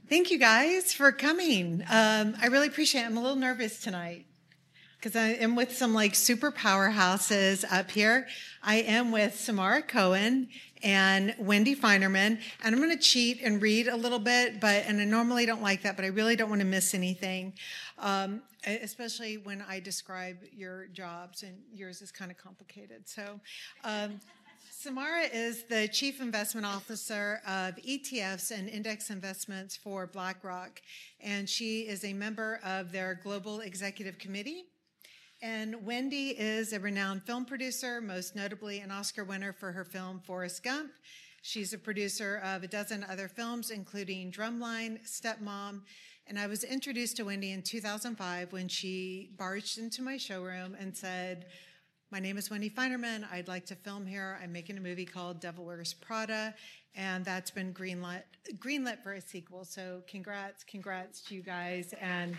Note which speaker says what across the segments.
Speaker 1: Thank you guys for coming. I really appreciate it. I'm a little nervous tonight because I am with some like super powerhouses up here. I am with Samara Cohen and Wendy Feinerman, and I'm going to cheat and read a little bit, and I normally don't like that, but I really don't want to miss anything, especially when I describe your jobs, and yours is kind of complicated. So. Samara is the Chief Investment Officer of ETFs and Index Investments for BlackRock, and she is a member of their Global Executive Committee. And Wendy is a renowned film producer, most notably an Oscar winner for her film Forrest Gump. She's a producer of a dozen other films, including Drumline, Stepmom, and I was introduced to Wendy in 2005 when she barged into my showroom and said, "My name is Wendy Feinerman. I'd like to film here. I'm making a movie called Devil Wears Prada," and that's been greenlit for a sequel. So congrats to you guys, and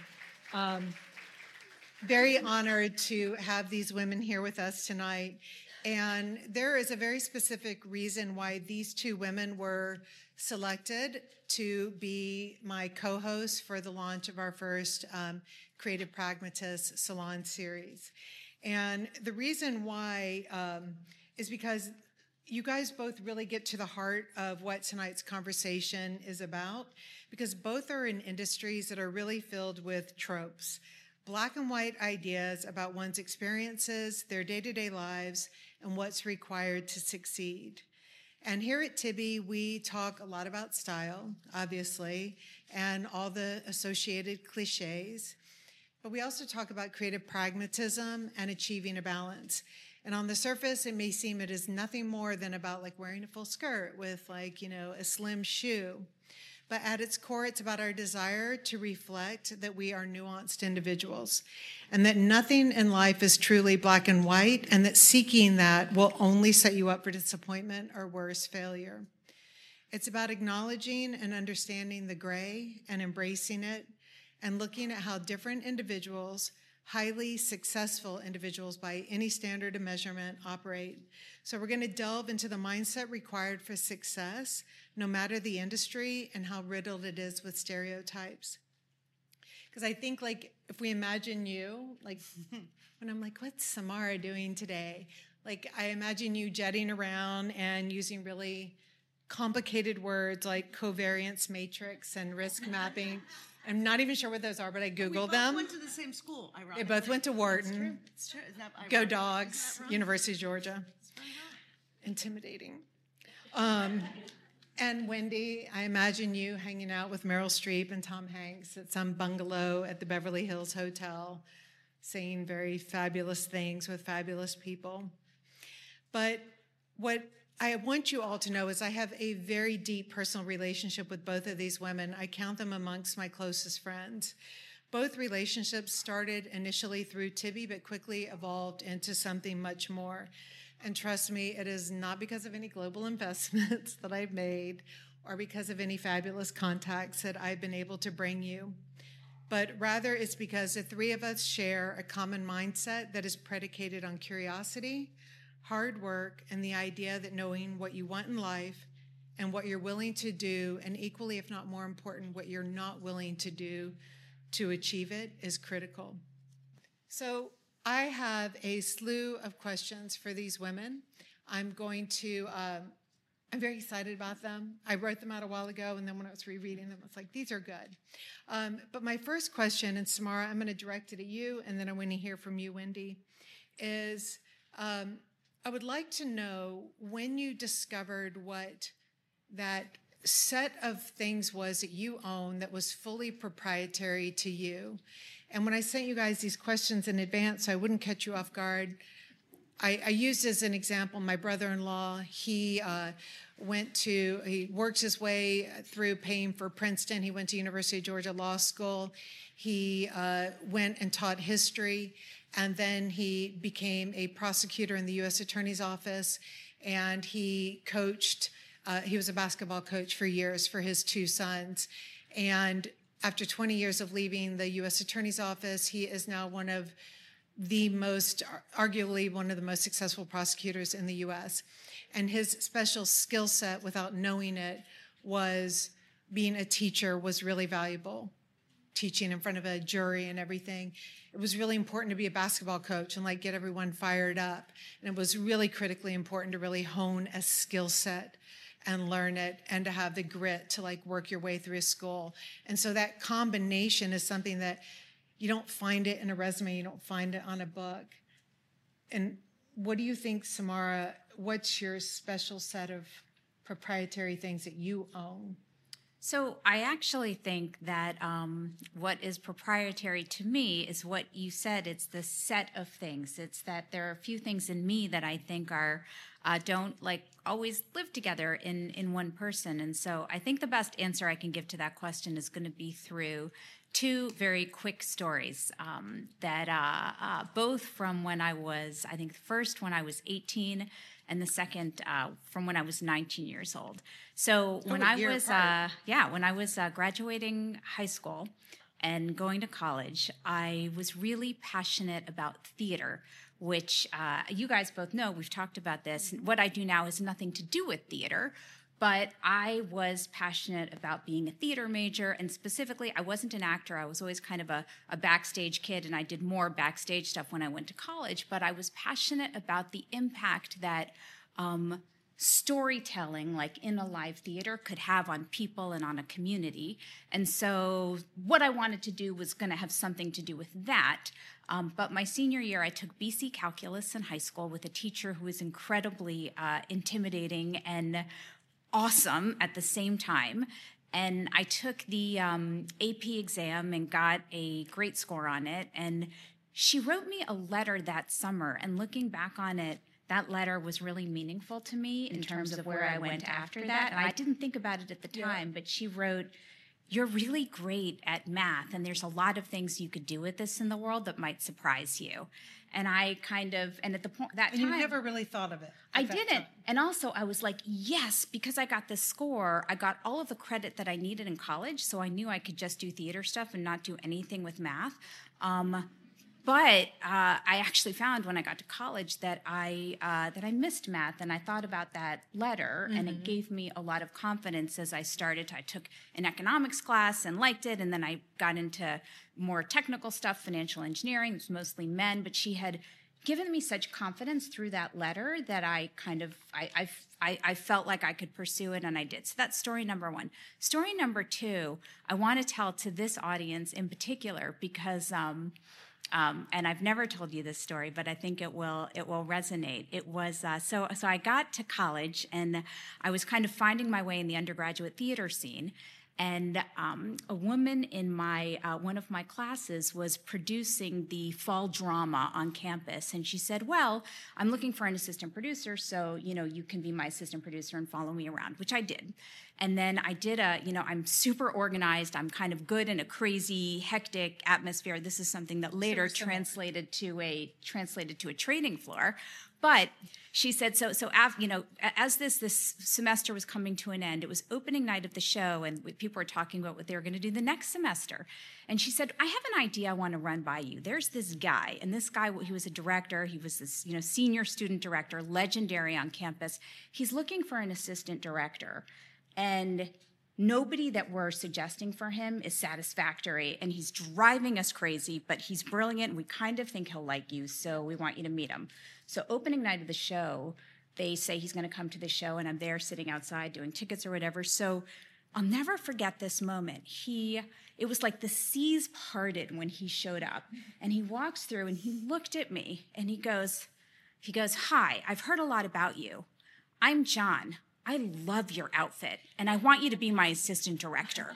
Speaker 1: very honored to have these women here with us tonight. And there is a very specific reason why these two women were selected to be my co-hosts for the launch of our first Creative Pragmatists Salon series. And the reason why is because you guys both really get to the heart of what tonight's conversation is about, because both are in industries that are really filled with tropes, black and white ideas about one's experiences, their day-to-day lives, and what's required to succeed. And here at Tibby, we talk a lot about style, obviously, and all the associated cliches. But we also talk about creative pragmatism and achieving a balance. And on the surface, it may seem it is nothing more than about like wearing a full skirt with like, a slim shoe. But at its core, it's about our desire to reflect that we are nuanced individuals and that nothing in life is truly black and white, and that seeking that will only set you up for disappointment or worse, failure. It's about acknowledging and understanding the gray and embracing it, and looking at how different individuals, highly successful individuals by any standard of measurement, operate. So we're going to delve into the mindset required for success, no matter the industry, and how riddled it is with stereotypes. Because I think, like, if we imagine you, like, when I'm like, what's Samara doing today? Like, I imagine you jetting around and using really complicated words like covariance matrix and risk mapping. I'm not even sure what those are, but I Googled them.
Speaker 2: We both went to the same school, ironically.
Speaker 1: They both went to Wharton.
Speaker 2: It's true. Is that ironic?
Speaker 1: Go Dogs, University of Georgia. Intimidating. And Wendy, I imagine you hanging out with Meryl Streep and Tom Hanks at some bungalow at the Beverly Hills Hotel, saying very fabulous things with fabulous people. But what I want you all to know is I have a very deep personal relationship with both of these women. I count them amongst my closest friends. Both relationships started initially through Tibby, but quickly evolved into something much more. And trust me, it is not because of any global investments that I've made or because of any fabulous contacts that I've been able to bring you, but rather it's because the three of us share a common mindset that is predicated on curiosity, hard work, and the idea that knowing what you want in life and what you're willing to do, and equally, if not more important, what you're not willing to do to achieve it, is critical. So I have a slew of questions for these women. I'm very excited about them. I wrote them out a while ago, and then when I was rereading them, I was like, these are good. But my first question, and Samara, I'm going to direct it at you, and then I want to hear from you, Wendy, is I would like to know when you discovered what that set of things was that you own that was fully proprietary to you. And when I sent you guys these questions in advance so I wouldn't catch you off guard, I used as an example my brother-in-law. He worked his way through paying for Princeton. He went to University of Georgia Law School. He went and taught history, and then he became a prosecutor in the U.S. Attorney's Office, and he coached. He was a basketball coach for years for his two sons, and after 20 years of leaving the U.S. Attorney's Office, he is now arguably one of the most successful prosecutors in the U.S. And his special skill set, without knowing it, was being a teacher was really valuable, teaching in front of a jury and everything. It was really important to be a basketball coach and like get everyone fired up. And it was really critically important to really hone a skill set and learn it, and to have the grit to like work your way through a school. And so that combination is something that you don't find it in a resume, you don't find it on a book. And what do you think, Samara, what's your special set of proprietary things that you own?
Speaker 3: So I actually think that what is proprietary to me is what you said. It's the set of things. It's that there are a few things in me that I think are don't like always live together in one person. And so I think the best answer I can give to that question is going to be through two very quick stories that both from when I was, I think the first when I was 18 and the second from when I was 19 years old. So when I was graduating high school and going to college, I was really passionate about theater, which you guys both know, we've talked about this. What I do now has nothing to do with theater, but I was passionate about being a theater major, and specifically, I wasn't an actor. I was always kind of a backstage kid, and I did more backstage stuff when I went to college, but I was passionate about the impact that storytelling, like in a live theater, could have on people and on a community. And so what I wanted to do was going to have something to do with that. But my senior year, I took BC Calculus in high school with a teacher who was incredibly intimidating and awesome at the same time. And I took the AP exam and got a great score on it. And she wrote me a letter that summer. And looking back on it, that letter was really meaningful to me in terms of where I went after that. And I didn't think about it at the time, but she wrote, "You're really great at math, and there's a lot of things you could do with this in the world that might surprise you." And I kind of, and at the point that time,
Speaker 1: you never really thought of it.
Speaker 3: I didn't. And also I was like, yes, because I got this score, I got all of the credit that I needed in college. So I knew I could just do theater stuff and not do anything with math. But I actually found when I got to college that I missed math, and I thought about that letter, and it gave me a lot of confidence as I started. I took an economics class and liked it, and then I got into more technical stuff, financial engineering. It was mostly men, but she had given me such confidence through that letter that I kind of I felt like I could pursue it, and I did. So that's story number one. Story number two, I want to tell to this audience in particular because. And I've never told you this story, but I think it will resonate. It was so I got to college, and I was kind of finding my way in the undergraduate theater scene. And a woman in my one of my classes was producing the fall drama on campus, and she said, "Well, I'm looking for an assistant producer, so you can be my assistant producer and follow me around," which I did. And then I did I'm super organized. I'm kind of good in a crazy, hectic atmosphere. This is something that later translated to a trading floor. But she said, as this semester was coming to an end, it was opening night of the show, and people were talking about what they were going to do the next semester. And she said, "I have an idea I want to run by you. There's this guy, and this guy, he was a director. He was this, senior student director, legendary on campus. He's looking for an assistant director, and nobody that we're suggesting for him is satisfactory, and he's driving us crazy, but he's brilliant, and we kind of think he'll like you, so we want you to meet him." So opening night of the show, they say he's going to come to the show, and I'm there sitting outside doing tickets or whatever. So I'll never forget this moment. It was like the seas parted when he showed up, and he walks through, and he looked at me, and he goes, "Hi, I've heard a lot about you. I'm John. I love your outfit, and I want you to be my assistant director."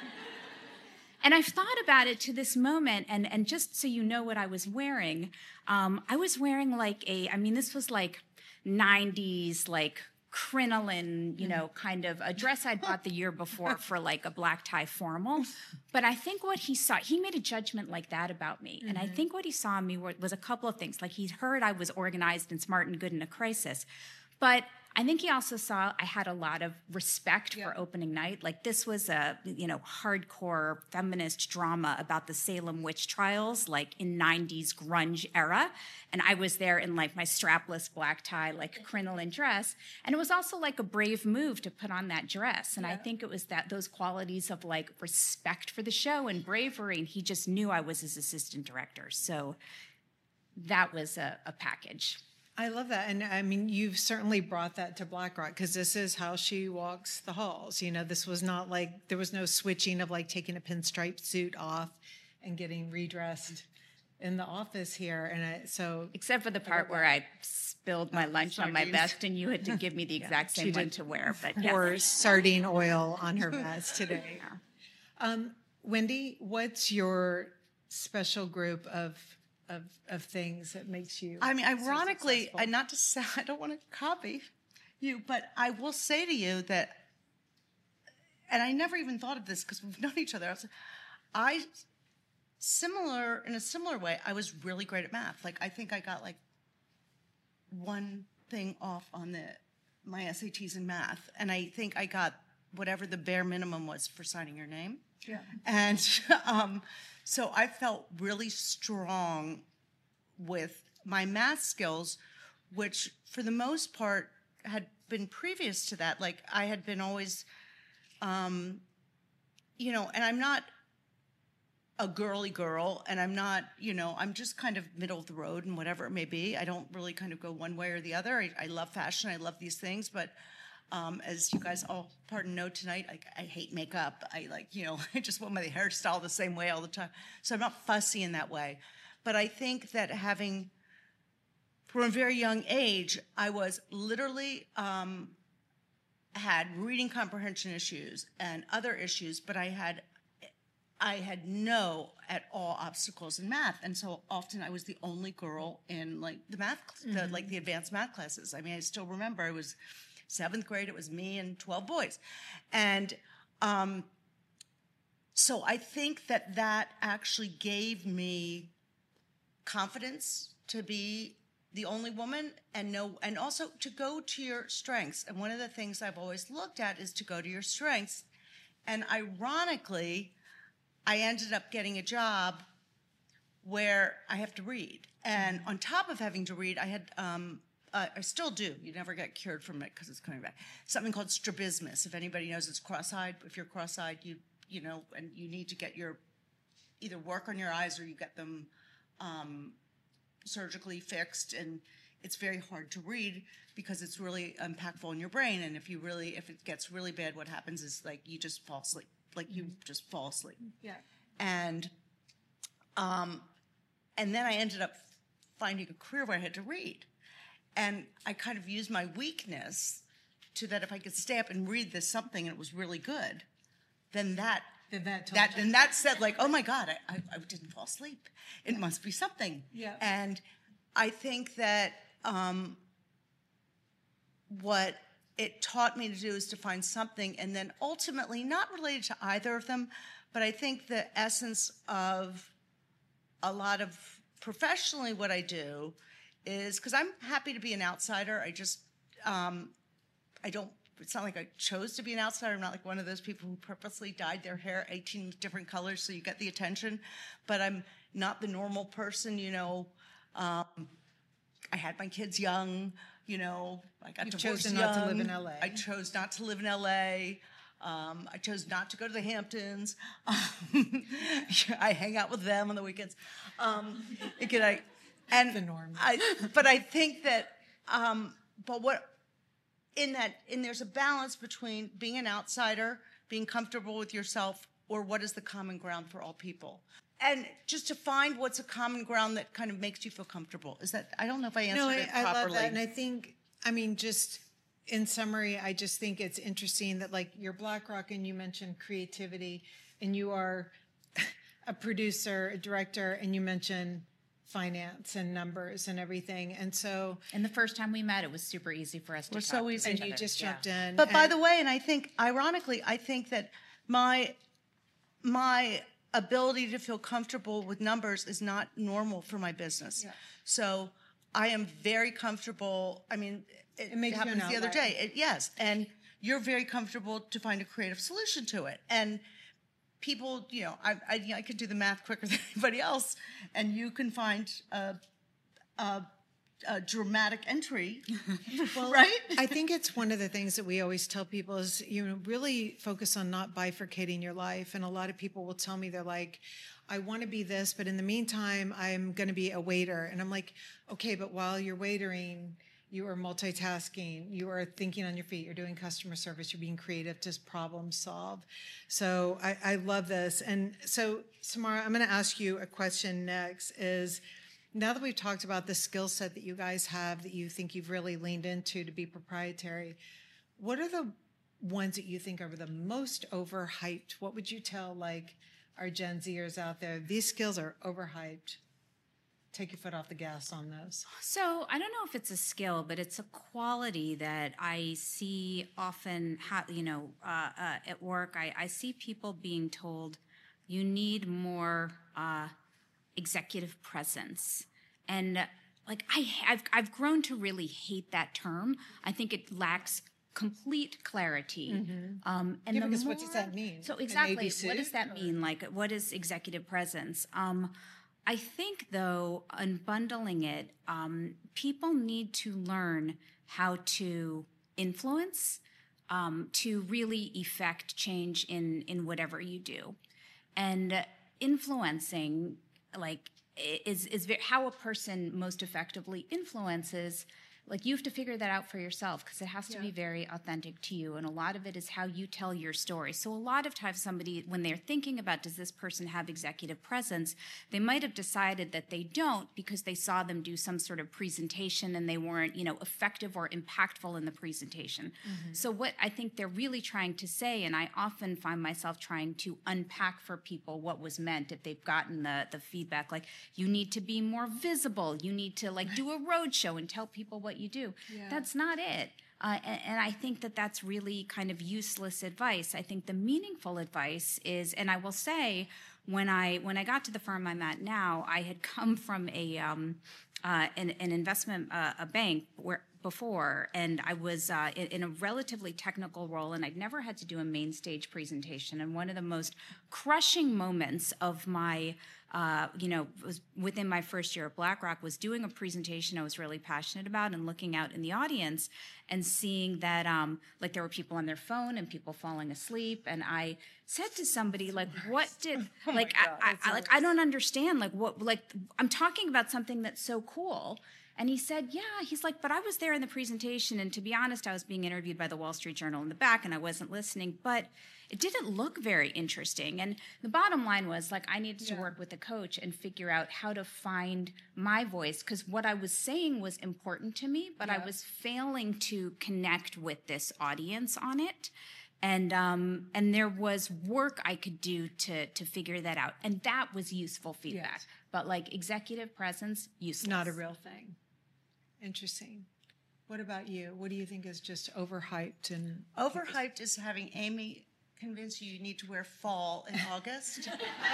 Speaker 3: And I've thought about it to this moment, and just so you know what I was wearing, I was wearing this was like 90s, like crinoline, kind of a dress I'd bought the year before for like a black tie formal. But I think what he saw, he made a judgment like that about me. And I think what he saw in me was a couple of things. Like he'd heard I was organized and smart and good in a crisis. But I think he also saw I had a lot of respect for opening night. Like this was a, hardcore feminist drama about the Salem witch trials, like in 90s grunge era. And I was there in like my strapless black tie, like crinoline dress. And it was also like a brave move to put on that dress. And I think it was those qualities of like respect for the show and bravery. And he just knew I was his assistant director. So that was a package.
Speaker 1: I love that. And I mean, you've certainly brought that to Black Rock because this is how she walks the halls. This was not like, there was no switching of like taking a pinstripe suit off and getting redressed in the office here. And so.
Speaker 3: Except for the part where I spilled my lunch on my vest and you had to give me the exact same one to wear. But
Speaker 1: pour sardine oil on her vest today. Wendy, what's your special group of things that makes you?
Speaker 2: I mean, ironically, not to say, I don't want to copy you, but I will say to you that, and I never even thought of this because we've known each other. In a similar way, I was really great at math. Like, I think I got like one thing off on my SATs in math, and I think I got whatever the bare minimum was for signing your name.
Speaker 1: Yeah.
Speaker 2: And so I felt really strong with my math skills, which for the most part had been previous to that. Like I had been always, and I'm not a girly girl, and I'm not, I'm just kind of middle of the road and whatever it may be. I don't really kind of go one way or the other. I love fashion. I love these things, but as you guys all know tonight, I hate makeup. I I just want my hairstyle the same way all the time. So I'm not fussy in that way. But I think that having, from a very young age, I was literally had reading comprehension issues and other issues, but I had no at all obstacles in math, and so often I was the only girl in like the math, the advanced math classes. I mean, I still remember it was 7th grade, it was me and 12 boys. And so I think that actually gave me confidence to be the only woman and also to go to your strengths. And one of the things I've always looked at is to go to your strengths. And ironically, I ended up getting a job where I have to read. And on top of having to read, I had I still do. You never get cured from it because it's coming back. Something called strabismus. If anybody knows, it's cross-eyed. If you're cross-eyed, and you need to get either work on your eyes or you get them surgically fixed, and it's very hard to read because it's really impactful in your brain. And if it gets really bad, what happens is like you just fall asleep. Yeah. And then I ended up finding a career where I had to read. And I kind of used my weakness to that if I could stay up and read this something and it was really good, then that said like, oh my God, I didn't fall asleep. It must be something.
Speaker 1: Yeah.
Speaker 2: And I think that what it taught me to do is to find something, and then ultimately, not related to either of them, but I think the essence of a lot of professionally what I do is, because I'm happy to be an outsider. I just, it's not like I chose to be an outsider. I'm not like one of those people who purposely dyed their hair 18 different colors so you get the attention. But I'm not the normal person, I had my kids young, I got divorced
Speaker 1: chosen
Speaker 2: young.
Speaker 1: not to live in LA.
Speaker 2: I chose not to live in LA. I chose not to go to the Hamptons. I hang out with them on the weekends. And
Speaker 1: the norm.
Speaker 2: But I think that, there's a balance between being an outsider, being comfortable with yourself, or what is the common ground for all people. And just to find what's a common ground that kind of makes you feel comfortable. I don't know if I answered it properly.
Speaker 1: I love that. And I think, just in summary, I just think it's interesting that like you're Black Rock and you mentioned creativity, and you are a producer, a director, and you mentioned finance and numbers and everything. And so,
Speaker 3: and the first time we met, it was super easy for us to talk.
Speaker 2: So easy.
Speaker 1: And you just jumped in.
Speaker 2: But by the way, and I think, ironically, I think that my ability to feel comfortable with numbers is not normal for my business. Yeah. So I am very comfortable. it
Speaker 1: makes you an
Speaker 2: happens the other
Speaker 1: outlier.
Speaker 2: day. Yes, and you're very comfortable to find a creative solution to it. And people, I could do the math quicker than anybody else, and you can find a dramatic entry, right?
Speaker 1: I think it's one of the things that we always tell people is, really focus on not bifurcating your life. And a lot of people will tell me, they're like, I want to be this, but in the meantime, I'm going to be a waiter. And I'm like, okay, but while you're waitering, you are multitasking, you are thinking on your feet, you're doing customer service, you're being creative to problem solve. So I love this. And so, Samara, I'm going to ask you a question next is, now that we've talked about the skill set that you guys have that you think you've really leaned into to be proprietary, what are the ones that you think are the most overhyped? What would you tell like our Gen Zers out there? These skills are overhyped. Take your foot off the gas on those.
Speaker 3: So I don't know if it's a skill, but it's a quality that I see often, at work. I see people being told, you need more executive presence. And like I've grown to really hate that term. I think it lacks complete clarity. And
Speaker 1: because what does that mean?
Speaker 3: So exactly, what does that mean? Like, what is executive presence? I think, though, unbundling it, people need to learn how to influence, to really effect change in whatever you do. And influencing, like, is how a person most effectively influences. Like, you have to figure that out for yourself because it has to be very authentic to you. And a lot of it is how you tell your story. So a lot of times somebody, when they're thinking about, does this person have executive presence, they might have decided that they don't because they saw them do some sort of presentation and they weren't, effective or impactful in the presentation. So what I think they're really trying to say, and I often find myself trying to unpack for people what was meant if they've gotten the feedback, like, you need to be more visible. You need to, like, do a road show and tell people what you do. That's not it. And I think that that's really kind of useless advice. I think the meaningful advice is, and I will say, when I got to the firm I'm at now, I had come from an investment a bank before, and I was in a relatively technical role, and I'd never had to do a main stage presentation. And one of the most crushing moments of my was within my first year at BlackRock was doing a presentation I was really passionate about and looking out in the audience and seeing that like there were people on their phone and people falling asleep. And I said to somebody, like, what did, like, I don't understand, like, what, like, I'm talking about something that's so cool. And he said, yeah, he's like, but I was there in the presentation, and to be honest, I was being interviewed by the Wall Street Journal in the back, and I wasn't listening, but it didn't look very interesting. And the bottom line was, like, I needed to work with a coach and figure out how to find my voice, because what I was saying was important to me, but I was failing to connect with this audience on it. And there was work I could do to figure that out. And that was useful feedback. But, like, executive presence, useless.
Speaker 1: Not a real thing. Interesting. What about you? What do you think is just overhyped? And
Speaker 2: overhyped is having Amy convince you need to wear fall in August.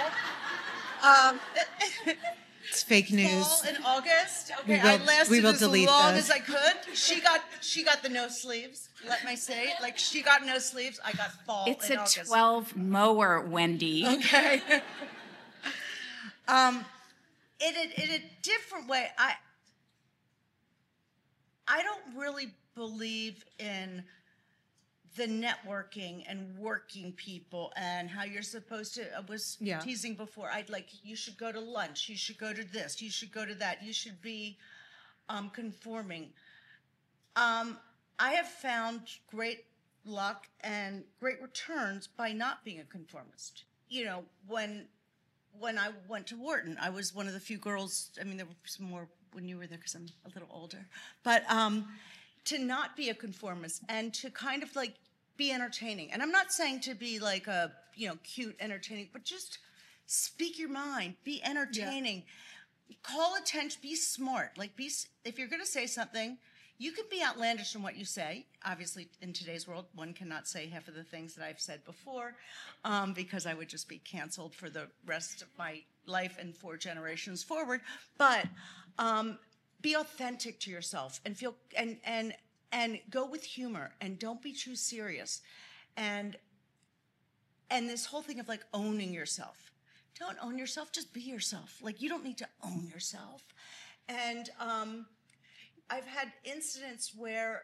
Speaker 1: It's fake news.
Speaker 2: Fall in August. Okay, I lasted as long as I could. She got the no sleeves. Let me say, like, she got no sleeves. I got fall.
Speaker 3: It's
Speaker 2: in
Speaker 3: a
Speaker 2: August.
Speaker 3: 12 mower, Wendy.
Speaker 2: Okay. In a different way, I don't really believe in the networking and working people and how you're supposed to. I was teasing before. I'd like, you should go to lunch. You should go to this. You should go to that. You should be conforming. I have found great luck and great returns by not being a conformist. When I went to Wharton, I was one of the few girls. I mean, there were some more when you were there because I'm a little older. But to not be a conformist and to kind of like be entertaining. And I'm not saying to be like a, cute entertaining, but just speak your mind, be entertaining, call attention, be smart. Like, if you're going to say something, you can be outlandish in what you say. Obviously, in today's world, one cannot say half of the things that I've said before because I would just be canceled for the rest of my life and 4 generations forward. But be authentic to yourself and feel and and go with humor and don't be too serious. And this whole thing of like owning yourself. Don't own yourself, just be yourself. Like, you don't need to own yourself. And I've had incidents where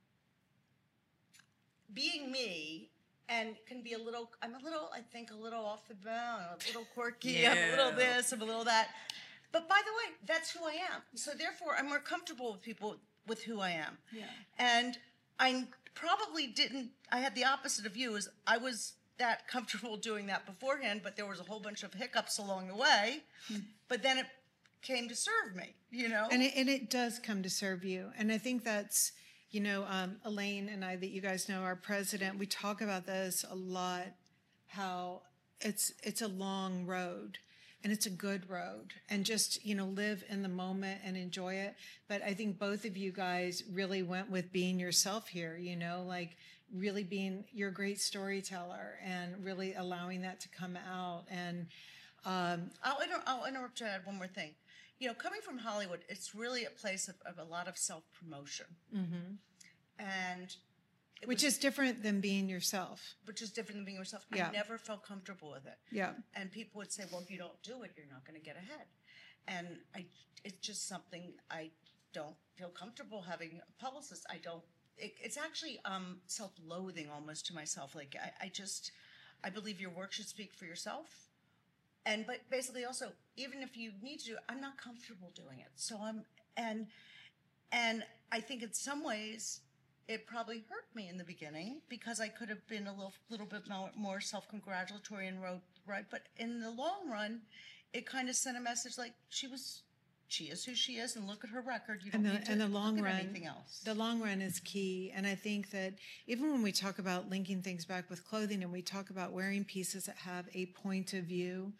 Speaker 2: being me and can be I think a little off the bound, a little quirky, I'm a little this, I'm a little that. But by the way, that's who I am. So therefore, I'm more comfortable with people with who I am. Yeah. And I probably I had the opposite of you, is I was that comfortable doing that beforehand, but there was a whole bunch of hiccups along the way. But then it came to serve me, you know?
Speaker 1: And it does come to serve you. And I think that's, you know, Elaine and I, that you guys know, our president, we talk about this a lot, how it's a long road. And it's a good road, and just, you know, live in the moment and enjoy it. But I think both of you guys really went with being yourself here, you know, like really you're a great storyteller and really allowing that to come out. And
Speaker 2: I'll interrupt to add one more thing. You know, coming from Hollywood, it's really a place of a lot of self-promotion. And
Speaker 1: which is different than being yourself.
Speaker 2: I never felt comfortable with it. Yeah. And people would say, well, if you don't do it, you're not going to get ahead. And it's just something I don't feel comfortable having a publicist. It's actually self-loathing almost to myself. Like, I believe your work should speak for yourself. But basically also, even if you need to do it, I'm not comfortable doing it. So and I think in some ways, it probably hurt me in the beginning because I could have been a little bit more self-congratulatory and wrote right. But in the long run, it kind of sent a message like she is who she is, and look at her record. You don't need to look at anything else.
Speaker 1: The long run is key. And I think that even when we talk about linking things back with clothing and we talk about wearing pieces that have a point of view,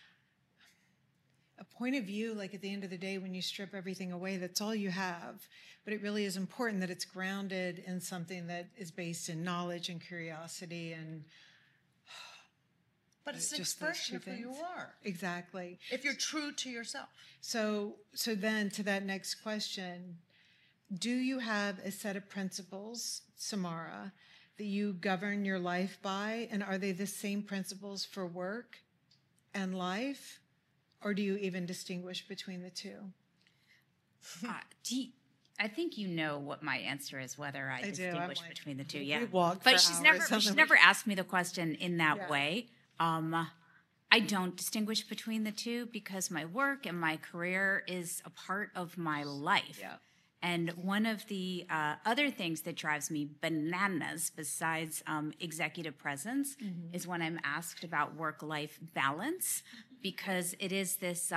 Speaker 1: like at the end of the day, when you strip everything away, that's all you have. But it really is important that it's grounded in something that is based in knowledge and curiosity and...
Speaker 2: But it's an expression of who you are.
Speaker 1: Exactly.
Speaker 2: If you're true to yourself.
Speaker 1: So then to that next question, do you have a set of principles, Samara, that you govern your life by? And are they the same principles for work and life? Or do you even distinguish between the two?
Speaker 3: I think you know what my answer is, whether I distinguish between the two. Yeah,
Speaker 1: but
Speaker 3: she's never asked me the question in that way. I don't distinguish between the two because my work and my career is a part of my life. Yeah. And one of the other things that drives me bananas besides executive presence is when I'm asked about work-life balance, because it is this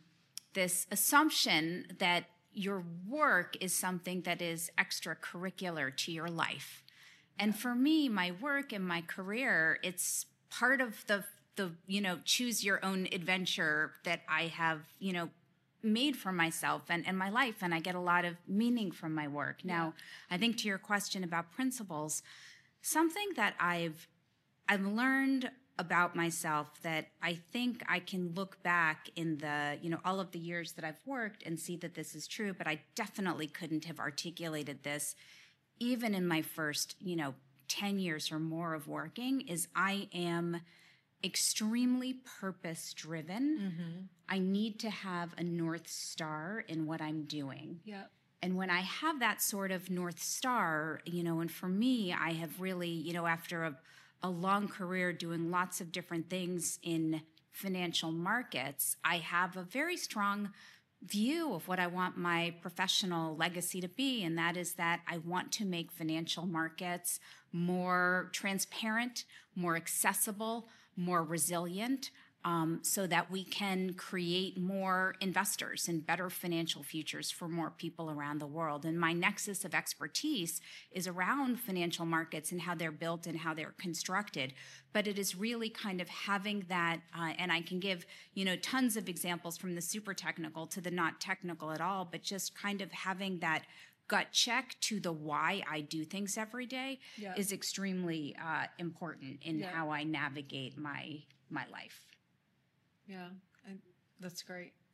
Speaker 3: assumption that your work is something that is extracurricular to your life. And for me, my work and my career, it's part of the choose your own adventure that I have, made for myself and my life, and I get a lot of meaning from my work. Now, I think to your question about principles, something that I've learned about myself that I think I can look back in the, all of the years that I've worked and see that this is true, but I definitely couldn't have articulated this even in my first, 10 years or more of working, is I am extremely purpose-driven. I need to have a North Star in what I'm doing. Yep. And when I have that sort of North Star, and for me, I have really, after a long career doing lots of different things in financial markets, I have a very strong view of what I want my professional legacy to be, and that is that I want to make financial markets more transparent, more accessible, more resilient, so that we can create more investors and better financial futures for more people around the world. And my nexus of expertise is around financial markets and how they're built and how they're constructed. But it is really kind of having that, and I can give, tons of examples from the super technical to the not technical at all, but just kind of having that gut check to the why I do things every day is extremely important in how I navigate my life.
Speaker 1: Yeah, that's great.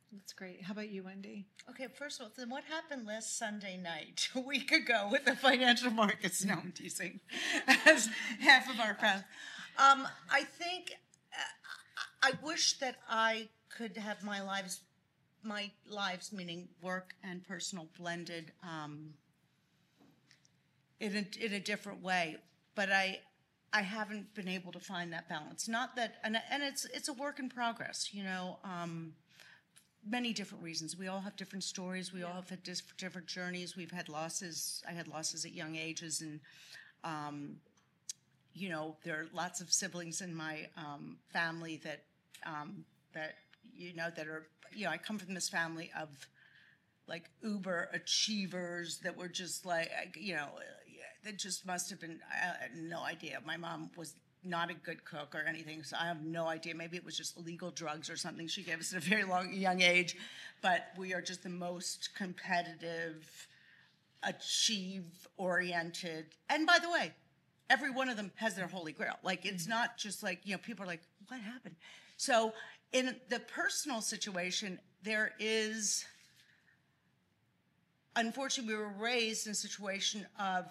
Speaker 1: That's great. How about you, Wendy?
Speaker 2: Okay, first of all, then what happened last Sunday night, a week ago, with the financial markets? No, I'm teasing. As half of our crowd. I think I wish that I could have my lives, meaning work and personal, blended in a different way. But I haven't been able to find that balance. Not that, and it's a work in progress. Many different reasons. We all have different stories. We all have had different journeys. We've had losses. I had losses at young ages, and there are lots of siblings in my family that are. I come from this family of like uber achievers that were just like that just must have been. I had no idea. My mom was not a good cook or anything, so I have no idea. Maybe it was just illegal drugs or something she gave us at a very young age. But we are just the most competitive, achieve-oriented. And by the way, every one of them has their holy grail. Like, it's not just like, people are like, what happened? So in the personal situation, there is, unfortunately, we were raised in a situation of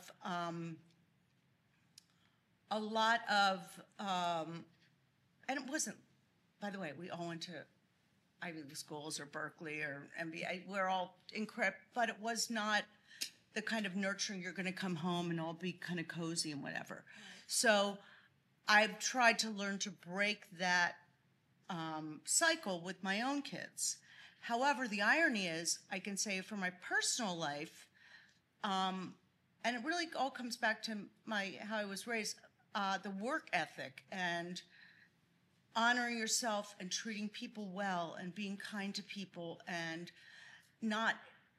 Speaker 2: a lot of, and it wasn't, by the way, we all went to Ivy League schools or Berkeley or MBA. We're all incredible, but it was not the kind of nurturing you're going to come home and all be kind of cozy and whatever. Right. So I've tried to learn to break that cycle with my own kids. However, the irony is, I can say for my personal life, and it really all comes back to how I was raised, the work ethic and honoring yourself and treating people well and being kind to people and not.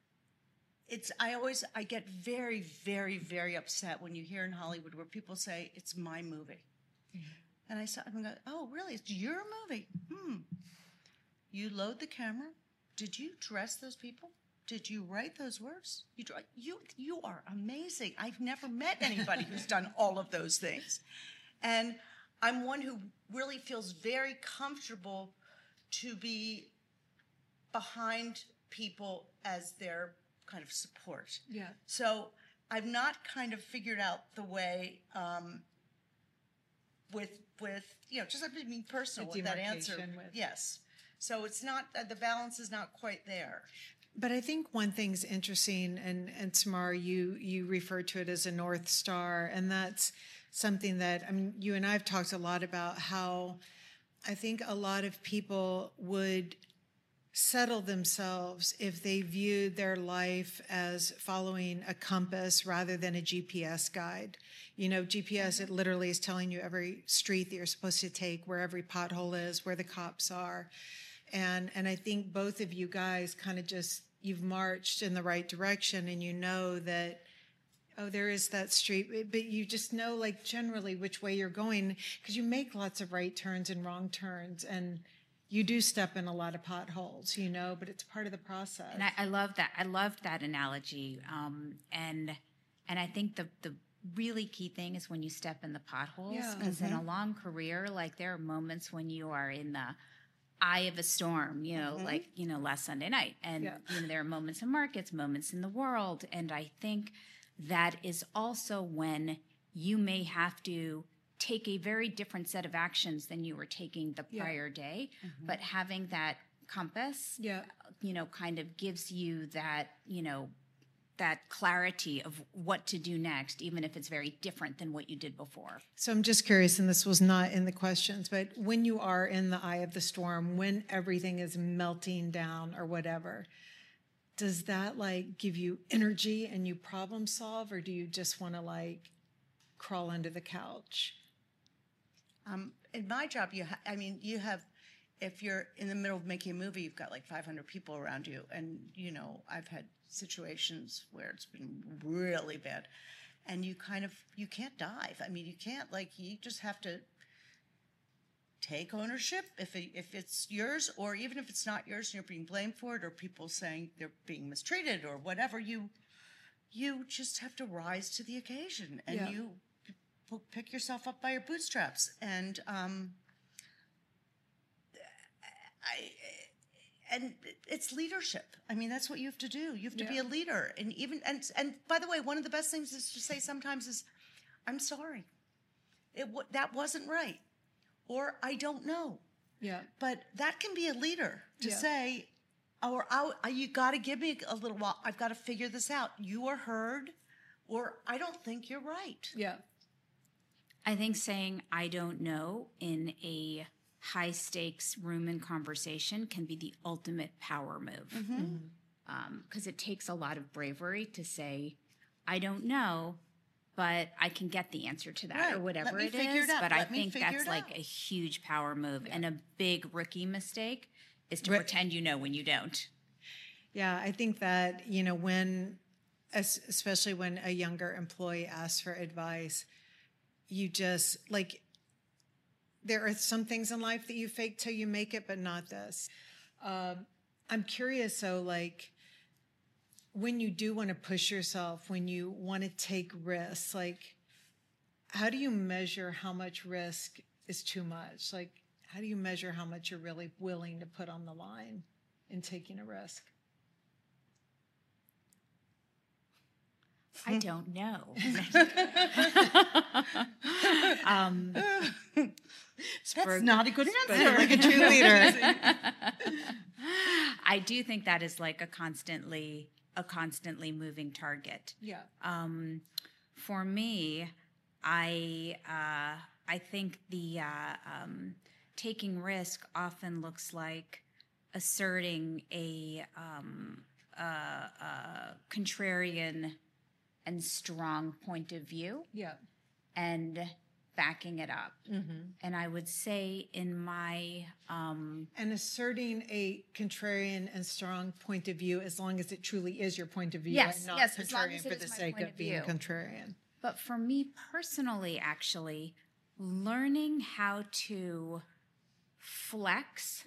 Speaker 2: I get very, very, very upset when you hear in Hollywood where people say it's my movie. Mm-hmm. And I'm going, oh, really? It's your movie? You load the camera? Did you dress those people? Did you write those words? You are amazing. I've never met anybody who's done all of those things. And I'm one who really feels very comfortable to be behind people as their kind of support. Yeah. So I've not kind of figured out the way with just being personal with that answer. Yes. So it's not, the balance is not quite there.
Speaker 1: But I think one thing's interesting, and Tamara, you referred to it as a North Star, and that's something that, you and I have talked a lot about how I think a lot of people would settle themselves if they viewed their life as following a compass rather than a GPS guide. GPS, it literally is telling you every street that you're supposed to take, where every pothole is, where the cops are. And I think both of you guys kind of you've marched in the right direction, and you know that, there is that street, but you just know, like, generally which way you're going, because you make lots of right turns and wrong turns, and you do step in a lot of potholes, but it's part of the process.
Speaker 3: And I love that. I loved that analogy. And I think the really key thing is when you step in the potholes, because in a long career, like, there are moments when you are in the eye of a storm, like, last Sunday night. And, there are moments in markets, moments in the world. And I think that is also when you may have to take a very different set of actions than you were taking the prior day. Mm-hmm. But having that compass, kind of gives you that, that clarity of what to do next, even if it's very different than what you did before.
Speaker 1: So I'm just curious, and this was not in the questions, but when you are in the eye of the storm, when everything is melting down or whatever, does that give you energy and you problem solve, or do you just want to crawl under the couch?
Speaker 2: In my job, you have, if you're in the middle of making a movie, you've got 500 people around you. And, I've had situations where it's been really bad. And you can't dive. You can't, you just have to take ownership if it's yours, or even if it's not yours and you're being blamed for it, or people saying they're being mistreated or whatever, you just have to rise to the occasion, and you pick yourself up by your bootstraps. And and it's leadership. I mean, that's what you have to do. You have to be a leader. And even, and by the way, one of the best things is to say sometimes is, I'm sorry. That wasn't right. Or I don't know.
Speaker 1: Yeah.
Speaker 2: But that can be a leader to say, or you got to give me a little while. I've got to figure this out. You are heard, or I don't think you're right.
Speaker 1: Yeah.
Speaker 3: I think saying I don't know in a high stakes room and conversation can be the ultimate power move. Because it takes a lot of bravery to say, I don't know, but I can get the answer to that
Speaker 2: Right.
Speaker 3: or whatever
Speaker 2: Let me
Speaker 3: it
Speaker 2: figure
Speaker 3: is.
Speaker 2: it out.
Speaker 3: But I
Speaker 2: Let me
Speaker 3: think
Speaker 2: figure
Speaker 3: that's
Speaker 2: it
Speaker 3: like
Speaker 2: out.
Speaker 3: a huge power move and a big rookie mistake is to pretend you know when you don't.
Speaker 1: Yeah, I think that, especially when a younger employee asks for advice, you just like, there are some things in life that you fake till you make it, but not this. I'm curious, so like, when you do want to push yourself, when you want to take risks, like, how do you measure how much risk is too much? Like, how do you measure how much you're really willing to put on the line in taking a risk?
Speaker 3: I don't know.
Speaker 2: That's not a good answer.
Speaker 1: Like a cheerleader.
Speaker 3: I do think that is like a constantly moving target.
Speaker 1: Yeah.
Speaker 3: For me, I think the taking risk often looks like asserting a contrarian and strong point of view
Speaker 1: Yeah.
Speaker 3: and backing it up. And I would say in my
Speaker 1: And asserting a contrarian and strong point of view, as long as it truly is your point of view,
Speaker 3: Yes,
Speaker 1: and not
Speaker 3: yes, as long
Speaker 1: contrarian
Speaker 3: as it
Speaker 1: for
Speaker 3: is
Speaker 1: the
Speaker 3: my
Speaker 1: sake
Speaker 3: point
Speaker 1: of
Speaker 3: of
Speaker 1: being
Speaker 3: view.
Speaker 1: contrarian.
Speaker 3: But for me personally, actually, learning how to flex,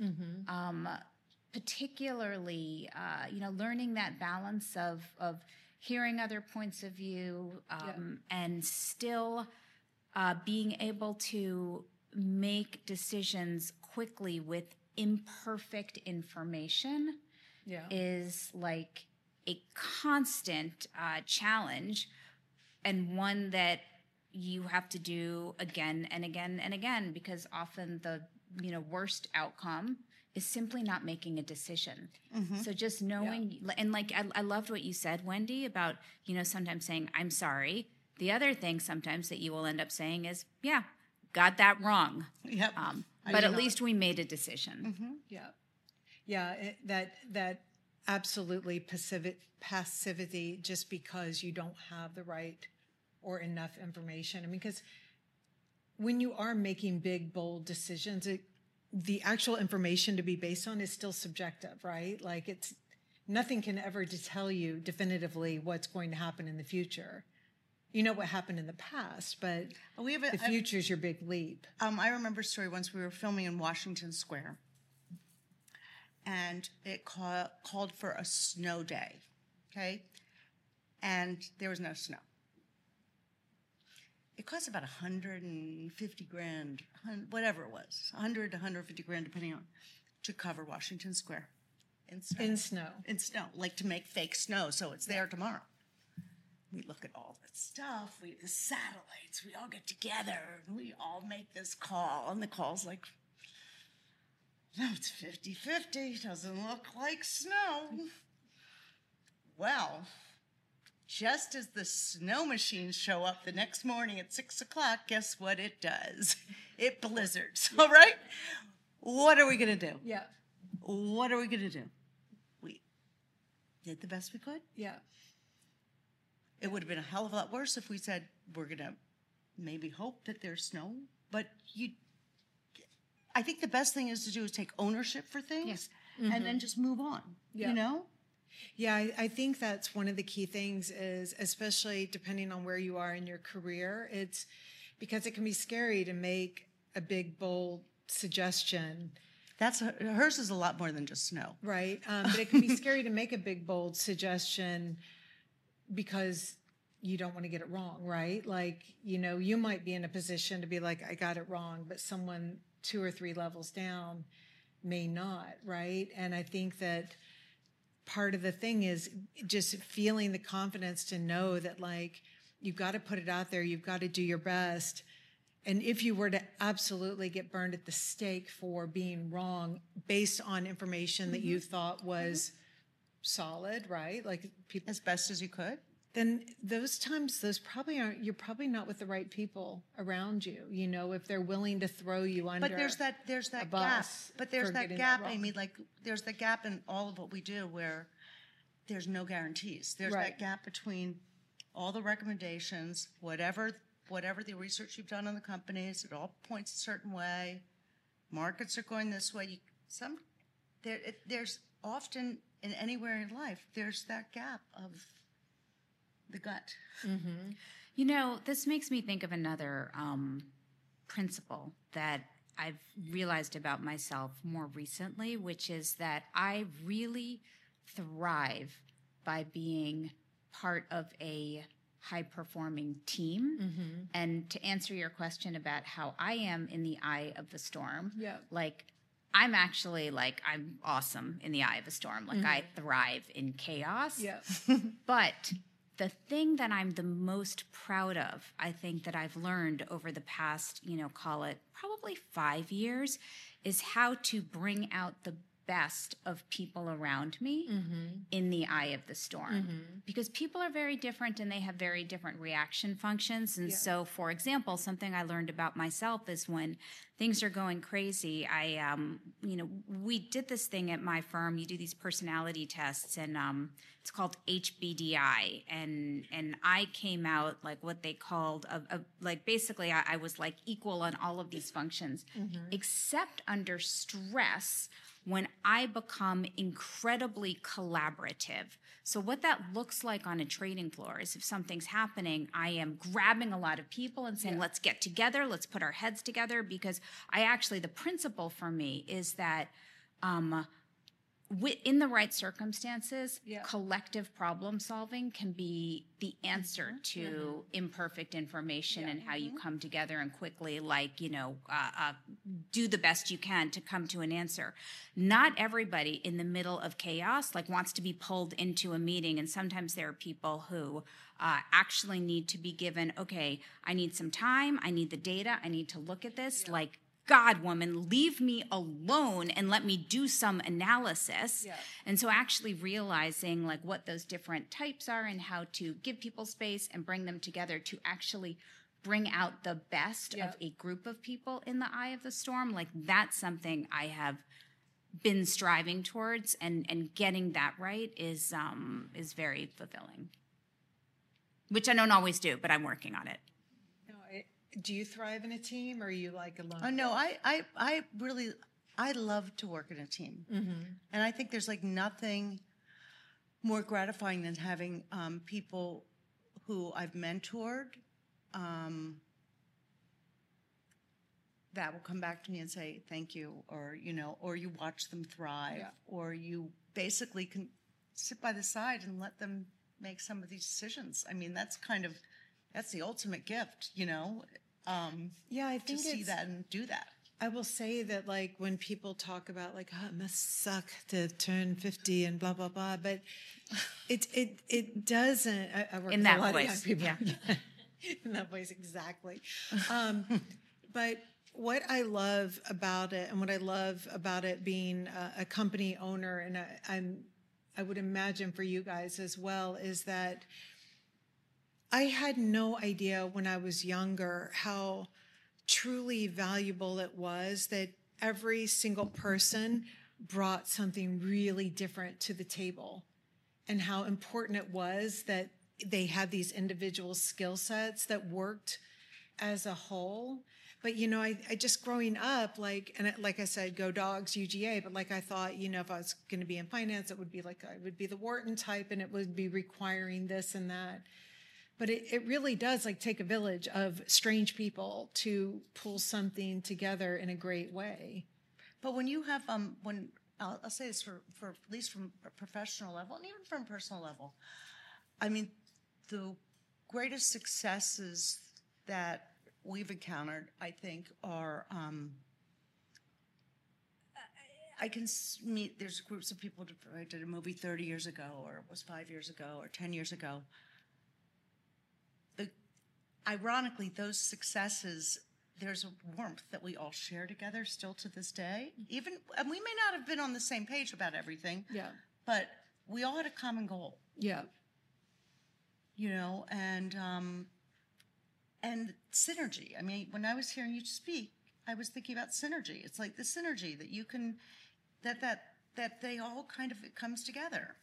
Speaker 3: particularly, learning that balance of hearing other points of view and still being able to make decisions quickly with imperfect information is like a constant challenge, and one that you have to do again and again and again, because often the worst outcome is simply not making a decision. So just knowing, and like I loved what you said, Wendy, about sometimes saying I'm sorry. The other thing sometimes that you will end up saying is, yeah, got that wrong.
Speaker 2: Yep.
Speaker 3: But at least we made a decision.
Speaker 1: Yeah. That absolutely passivity just because you don't have the right or enough information. I mean, because when you are making big, bold decisions, the actual information to be based on is still subjective, right? Like nothing can ever tell you definitively what's going to happen in the future. You know what happened in the past, but the future is your big leap.
Speaker 2: I remember a story once we were filming in Washington Square, and it called for a snow day, okay? And there was no snow. It cost about $150,000, whatever it was, 100 to 150 grand, depending on, to cover Washington Square in snow. In snow, like to make fake snow so it's there tomorrow. We look at all this stuff, the satellites, we all get together, and we all make this call, and the call's like, no, it's 50-50, doesn't look like snow. Well, just as the snow machines show up the next morning at 6 o'clock, guess what it does? It blizzards, all right? What are we going to do?
Speaker 1: Yeah.
Speaker 2: What are we going to do? We did the best we could.
Speaker 1: Yeah.
Speaker 2: It would have been a hell of a lot worse if we said, we're going to maybe hope that there's snow. But I think the best thing is to do is take ownership for things and then just move on, you know?
Speaker 1: Yeah, I think that's one of the key things is, especially depending on where you are in your career, it's because it can be scary to make a big, bold suggestion.
Speaker 2: Hers is a lot more than just snow.
Speaker 1: Right. But it can be scary to make a big, bold suggestion because you don't want to get it wrong, right? Like, you might be in a position to be like, I got it wrong, but someone 2 or 3 levels down may not, right? And I think that part of the thing is just feeling the confidence to know that, like, you've got to put it out there, you've got to do your best. And if you were to absolutely get burned at the stake for being wrong based on information that you thought was solid, right? Like people,
Speaker 2: As best as you could.
Speaker 1: then those times, those probably aren't, you're probably not with the right people around you, you know, if they're willing to throw you under.
Speaker 2: But there's that
Speaker 1: a
Speaker 2: gap.
Speaker 1: bus
Speaker 2: But there's
Speaker 1: for
Speaker 2: that
Speaker 1: getting
Speaker 2: gap,
Speaker 1: that wrong.
Speaker 2: Amy. Like there's the gap in all of what we do where there's no guarantees. There's
Speaker 1: Right.
Speaker 2: that gap between all the recommendations, whatever the research you've done on the companies, it all points a certain way. Markets are going this way. There's often in anywhere in life, there's that gap of the gut.
Speaker 3: You know, this makes me think of another principle that I've realized about myself more recently, which is that I really thrive by being part of a high-performing team. And to answer your question about how I am in the eye of the storm,
Speaker 1: Yeah.
Speaker 3: like I'm actually like I'm awesome in the eye of a storm. Like I thrive in chaos.
Speaker 1: Yeah.
Speaker 3: But the thing that I'm the most proud of, I think that I've learned over the past, you know, call it probably 5 years, is how to bring out the best of people around me in the eye of the storm. Because people are very different and they have very different reaction functions. And so, for example, something I learned about myself is when things are going crazy, we did this thing at my firm. You do these personality tests, and it's called HBDI. And I came out like what they called, basically I was like equal on all of these functions, except under stress, when I become incredibly collaborative. So what that looks like on a trading floor is if something's happening, I am grabbing a lot of people and saying, let's get together, let's put our heads together, because the principle for me is that in the right circumstances, collective problem solving can be the answer to imperfect information and how you come together and quickly, do the best you can to come to an answer. Not everybody in the middle of chaos wants to be pulled into a meeting, and sometimes there are people who actually need to be given, okay, I need some time, I need the data, I need to look at this, God, woman, leave me alone and let me do some analysis. And so actually realizing what those different types are and how to give people space and bring them together to actually bring out the best of a group of people in the eye of the storm, that's something I have been striving towards, and getting that right is very fulfilling. Which I don't always do, but I'm working on it.
Speaker 1: Do you thrive in a team, or are you alone?
Speaker 2: No, I love to work in a team. And I think there's nothing more gratifying than having people who I've mentored that will come back to me and say thank you, or you watch them thrive, or you basically can sit by the side and let them make some of these decisions. I mean, that's the ultimate gift,
Speaker 1: I think
Speaker 2: to see that and do that.
Speaker 1: I will say that when people talk about it must suck to turn 50 and blah blah blah, but it doesn't. I work
Speaker 3: in
Speaker 1: with
Speaker 3: that
Speaker 1: a lot
Speaker 3: voice,
Speaker 1: of young people.
Speaker 3: yeah.
Speaker 1: In that voice, exactly. But what I love about it, and what I love about it being a company owner, and I would imagine for you guys as well, is that I had no idea when I was younger how truly valuable it was that every single person brought something really different to the table, and how important it was that they had these individual skill sets that worked as a whole. But, I just growing up, like I said, go Dogs, UGA, but I thought, if I was going to be in finance, it would be I would be the Wharton type, and it would be requiring this and that. But it really does take a village of strange people to pull something together in a great way.
Speaker 2: But when you have, I'll say this for at least from a professional level and even from a personal level, I mean, the greatest successes that we've encountered, I think, are, I can meet, there's groups of people, I did a movie 30 years ago, or it was 5 years ago, or 10 years ago. Ironically, those successes, there's a warmth that we all share together still to this day. And we may not have been on the same page about everything, but we all had a common goal.
Speaker 4: Yeah.
Speaker 2: You know, and synergy. I mean, when I was hearing you speak, I was thinking about synergy. It's like the synergy that you can, that they all kind of, it comes together.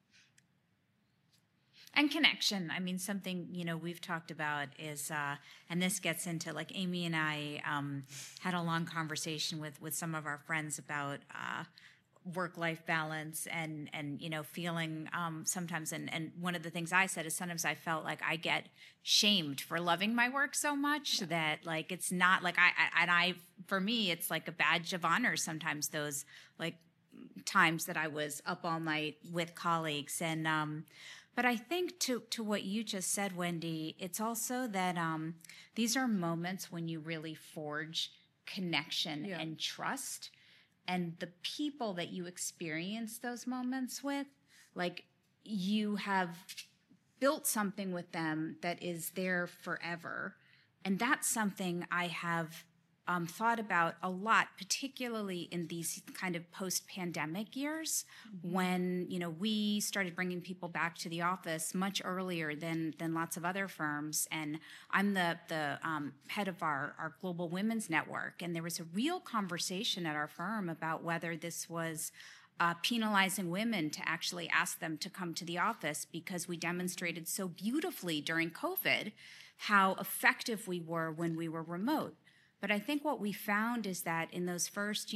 Speaker 3: And connection. I mean, something, we've talked about is, and this gets into, like, Amy and I had a long conversation with some of our friends about work-life balance and feeling sometimes, and one of the things I said is sometimes I felt like I get shamed for loving my work so much that, like, it's not like for me, it's like a badge of honor sometimes, those, like, times that I was up all night with colleagues. And but I think to what you just said, Wendy, it's also that these are moments when you really forge connection and trust. And the people that you experience those moments with, like, you have built something with them that is there forever. And that's something I have thought about a lot, particularly in these kind of post-pandemic years, when we started bringing people back to the office much earlier than lots of other firms. And I'm the head of our global women's network, and there was a real conversation at our firm about whether this was penalizing women to actually ask them to come to the office, because we demonstrated so beautifully during COVID how effective we were when we were remote. But I think what we found is that in those first,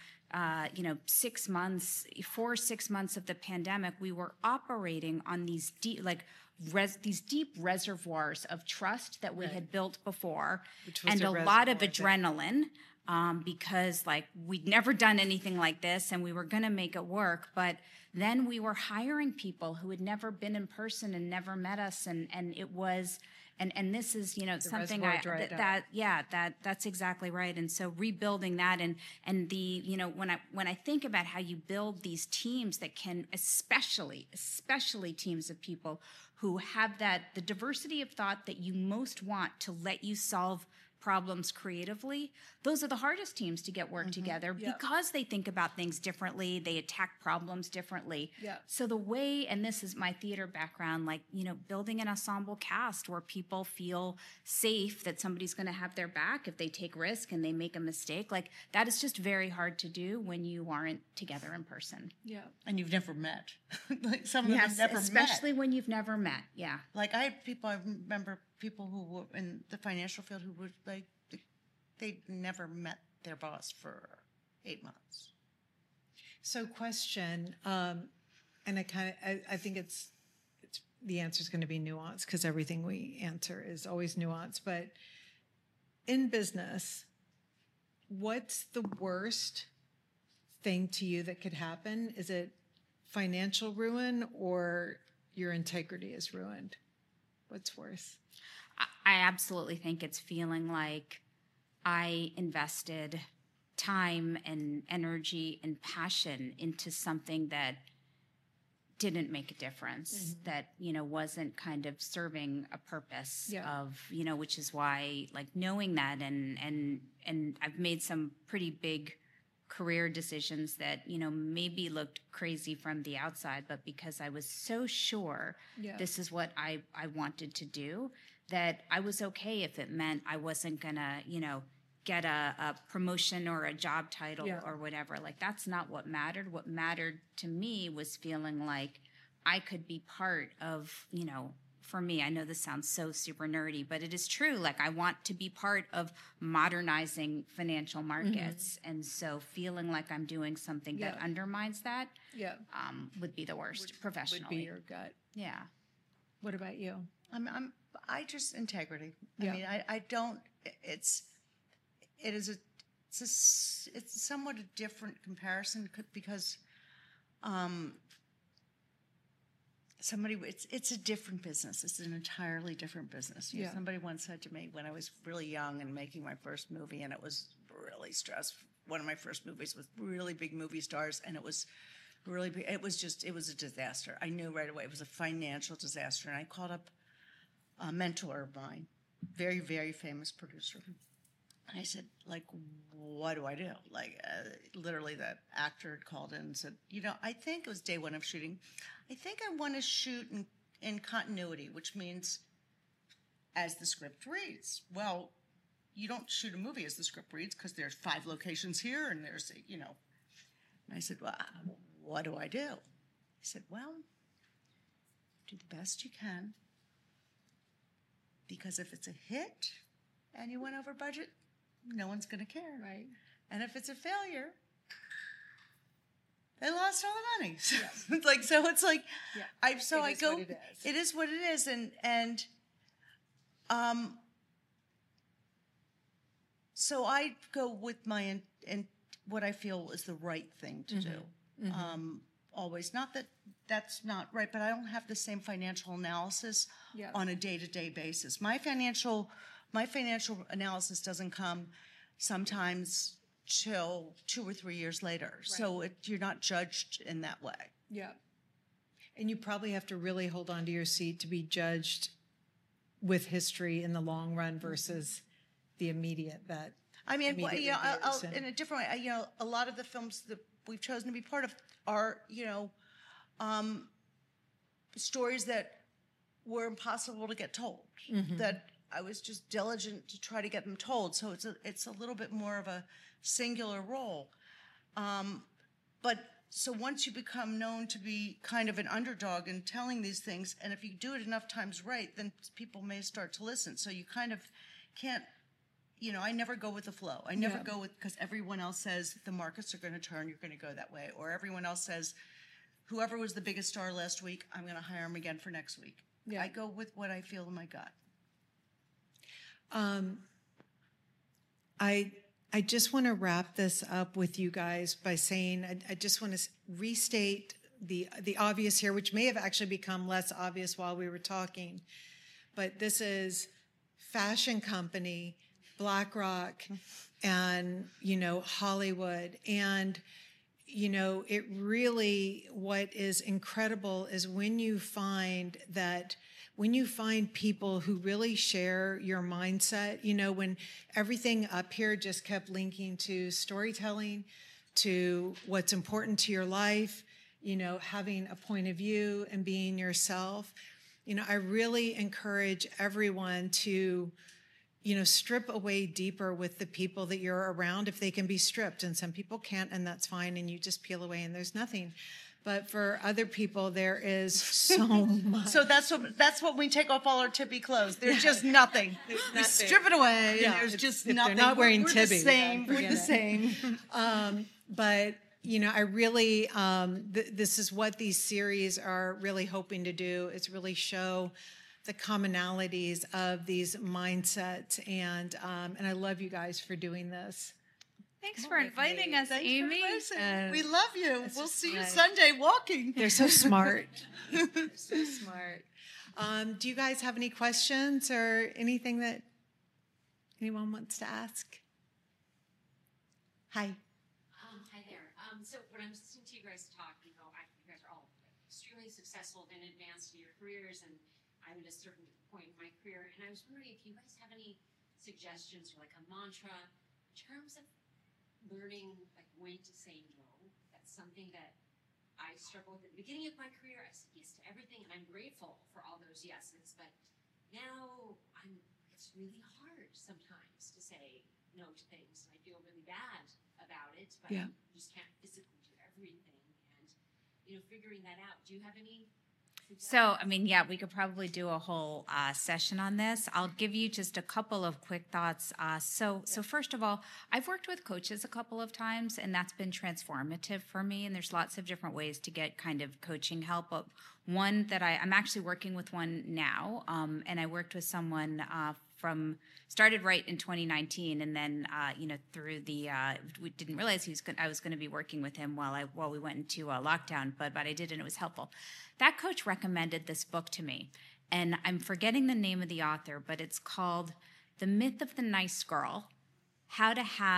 Speaker 3: 6 months, 4 or 6 months of the pandemic, we were operating on these deep, these deep reservoirs of trust that we had built before, and a lot of adrenaline, because, like, we'd never done anything like this, and we were going to make it work. But then we were hiring people who had never been in person and never met us, and it was. And this is, something that's exactly right. And so rebuilding that and the, when I think about how you build these teams that can, especially teams of people who have the diversity of thought that you most want to let you solve problems creatively, those are the hardest teams to get work together, because they think about things differently, they attack problems differently. So the way, and this is my theater background, like, building an ensemble cast where people feel safe that somebody's going to have their back if they take risk and they make a mistake, like, that is just very hard to do when you aren't together in person.
Speaker 2: And you've never met. Like, some of them have never met.
Speaker 3: Especially when you've never met.
Speaker 2: Like, I remember people who were in the financial field who were like, they never met their boss for 8 months.
Speaker 1: So, question, and I think it's the answer is going to be nuanced, because everything we answer is always nuanced. But in business, what's the worst thing to you that could happen? Is it financial ruin, or your integrity is ruined? What's worse?
Speaker 3: I absolutely think it's feeling like I invested time and energy and passion into something that didn't make a difference, that, wasn't kind of serving a purpose of, which is why, like, knowing that, and I've made some pretty big career decisions that, maybe looked crazy from the outside, but because I was so sure this is what I wanted to do, that I was okay if it meant I wasn't gonna, get a promotion or a job title or whatever. Like, that's not what mattered. What mattered to me was feeling like I could be part of, for me, I know this sounds so super nerdy, but it is true. Like, I want to be part of modernizing financial markets. And so feeling like I'm doing something that undermines that would be the worst professionally.
Speaker 1: Would be your gut.
Speaker 3: Yeah.
Speaker 1: What about you?
Speaker 2: I just integrity. I mean, I don't, it's somewhat a different comparison, because it's a different business. It's an entirely different business. Somebody once said to me when I was really young and making my first movie, and it was really stressful one of my first movies with really big movie stars, and it was really big. It was a disaster. I knew right away it was a financial disaster, and I called up a mentor of mine, very, very famous producer. And I said, like, what do I do? Like, literally, that actor had called in and said, I think it was day one of shooting. I think I want to shoot in continuity, which means as the script reads. Well, you don't shoot a movie as the script reads because there's 5 locations here and there's, And I said, well, what do I do? He said, well, do the best you can. Because if it's a hit and you went over budget, no one's going to care.
Speaker 4: Right.
Speaker 2: And if it's a failure, they lost all the money. So it's like,
Speaker 1: Yeah.
Speaker 2: I go,
Speaker 1: what it is.
Speaker 2: It is what it is. And so I go with my, and what I feel is the right thing to do. Always. Not that that's not right, but I don't have the same financial analysis on a day-to-day basis. My financial analysis doesn't come sometimes till 2 or 3 years later. Right. So you're not judged in that way.
Speaker 4: Yeah.
Speaker 1: And you probably have to really hold on to your seat to be judged with history in the long run versus the immediate that.
Speaker 2: I mean,
Speaker 1: immediately gives.
Speaker 2: in a different way, a lot of the films that we've chosen to be part of are, stories that were impossible to get told. That I was just diligent to try to get them told. So it's a little bit more of a singular role. But so once you become known to be kind of an underdog in telling these things, and if you do it enough times right, then people may start to listen. So you kind of can't, I never go with the flow. I never go with, because everyone else says the markets are going to turn, you're going to go that way. Or everyone else says, whoever was the biggest star last week, I'm going to hire him again for next week. Yeah. I go with what I feel in my gut.
Speaker 1: I just want to wrap this up with you guys by saying I just want to restate the obvious here, which may have actually become less obvious while we were talking. But this is fashion company, BlackRock, and Hollywood, and it really, what is incredible is when you find people who really share your mindset, when everything up here just kept linking to storytelling, to what's important to your life, having a point of view and being yourself. I really encourage everyone to, strip away deeper with the people that you're around if they can be stripped. And some people can't, and that's fine. And you just peel away and there's nothing. But for other people, there is so much.
Speaker 2: So that's what we take off all our Tippy clothes. There's just nothing. We strip it away. Yeah, and there's just nothing.
Speaker 1: They're not wearing
Speaker 2: we're
Speaker 1: Tippy.
Speaker 2: The same. We're the same.
Speaker 1: But I really, this is what these series are really hoping to do, is really show the commonalities of these mindsets, and I love you guys for doing this.
Speaker 3: Thanks for inviting us, Amy.
Speaker 2: We love you. We'll see you Sunday walking.
Speaker 1: They're so smart. They're so smart. Do you guys have any questions or anything that anyone wants to ask? Hi.
Speaker 5: Hi there. So when I'm listening to you guys talk, you guys are all extremely successful and advanced in your careers, and I'm at a certain point in my career, and I was wondering if you guys have any suggestions or like a mantra in terms of learning like when to say no. That's something that I struggle with at the beginning of my career. I said yes to everything, and I'm grateful for all those yeses, but now it's really hard sometimes to say no to things, and I feel really bad about it, but you just can't physically do everything, and figuring that out. Do you have any?
Speaker 3: So, we could probably do a whole session on this. I'll give you just a couple of quick thoughts. So first of all, I've worked with coaches a couple of times, and that's been transformative for me. And there's lots of different ways to get kind of coaching help. But one that I'm actually working with one now, and I worked with someone started right in 2019, and then through the we didn't realize I was going to be working with him while we went into lockdown, but I did, and it was helpful. That coach recommended this book to me, and I'm forgetting the name of the author, but it's called The Myth of the Nice Girl: How to Have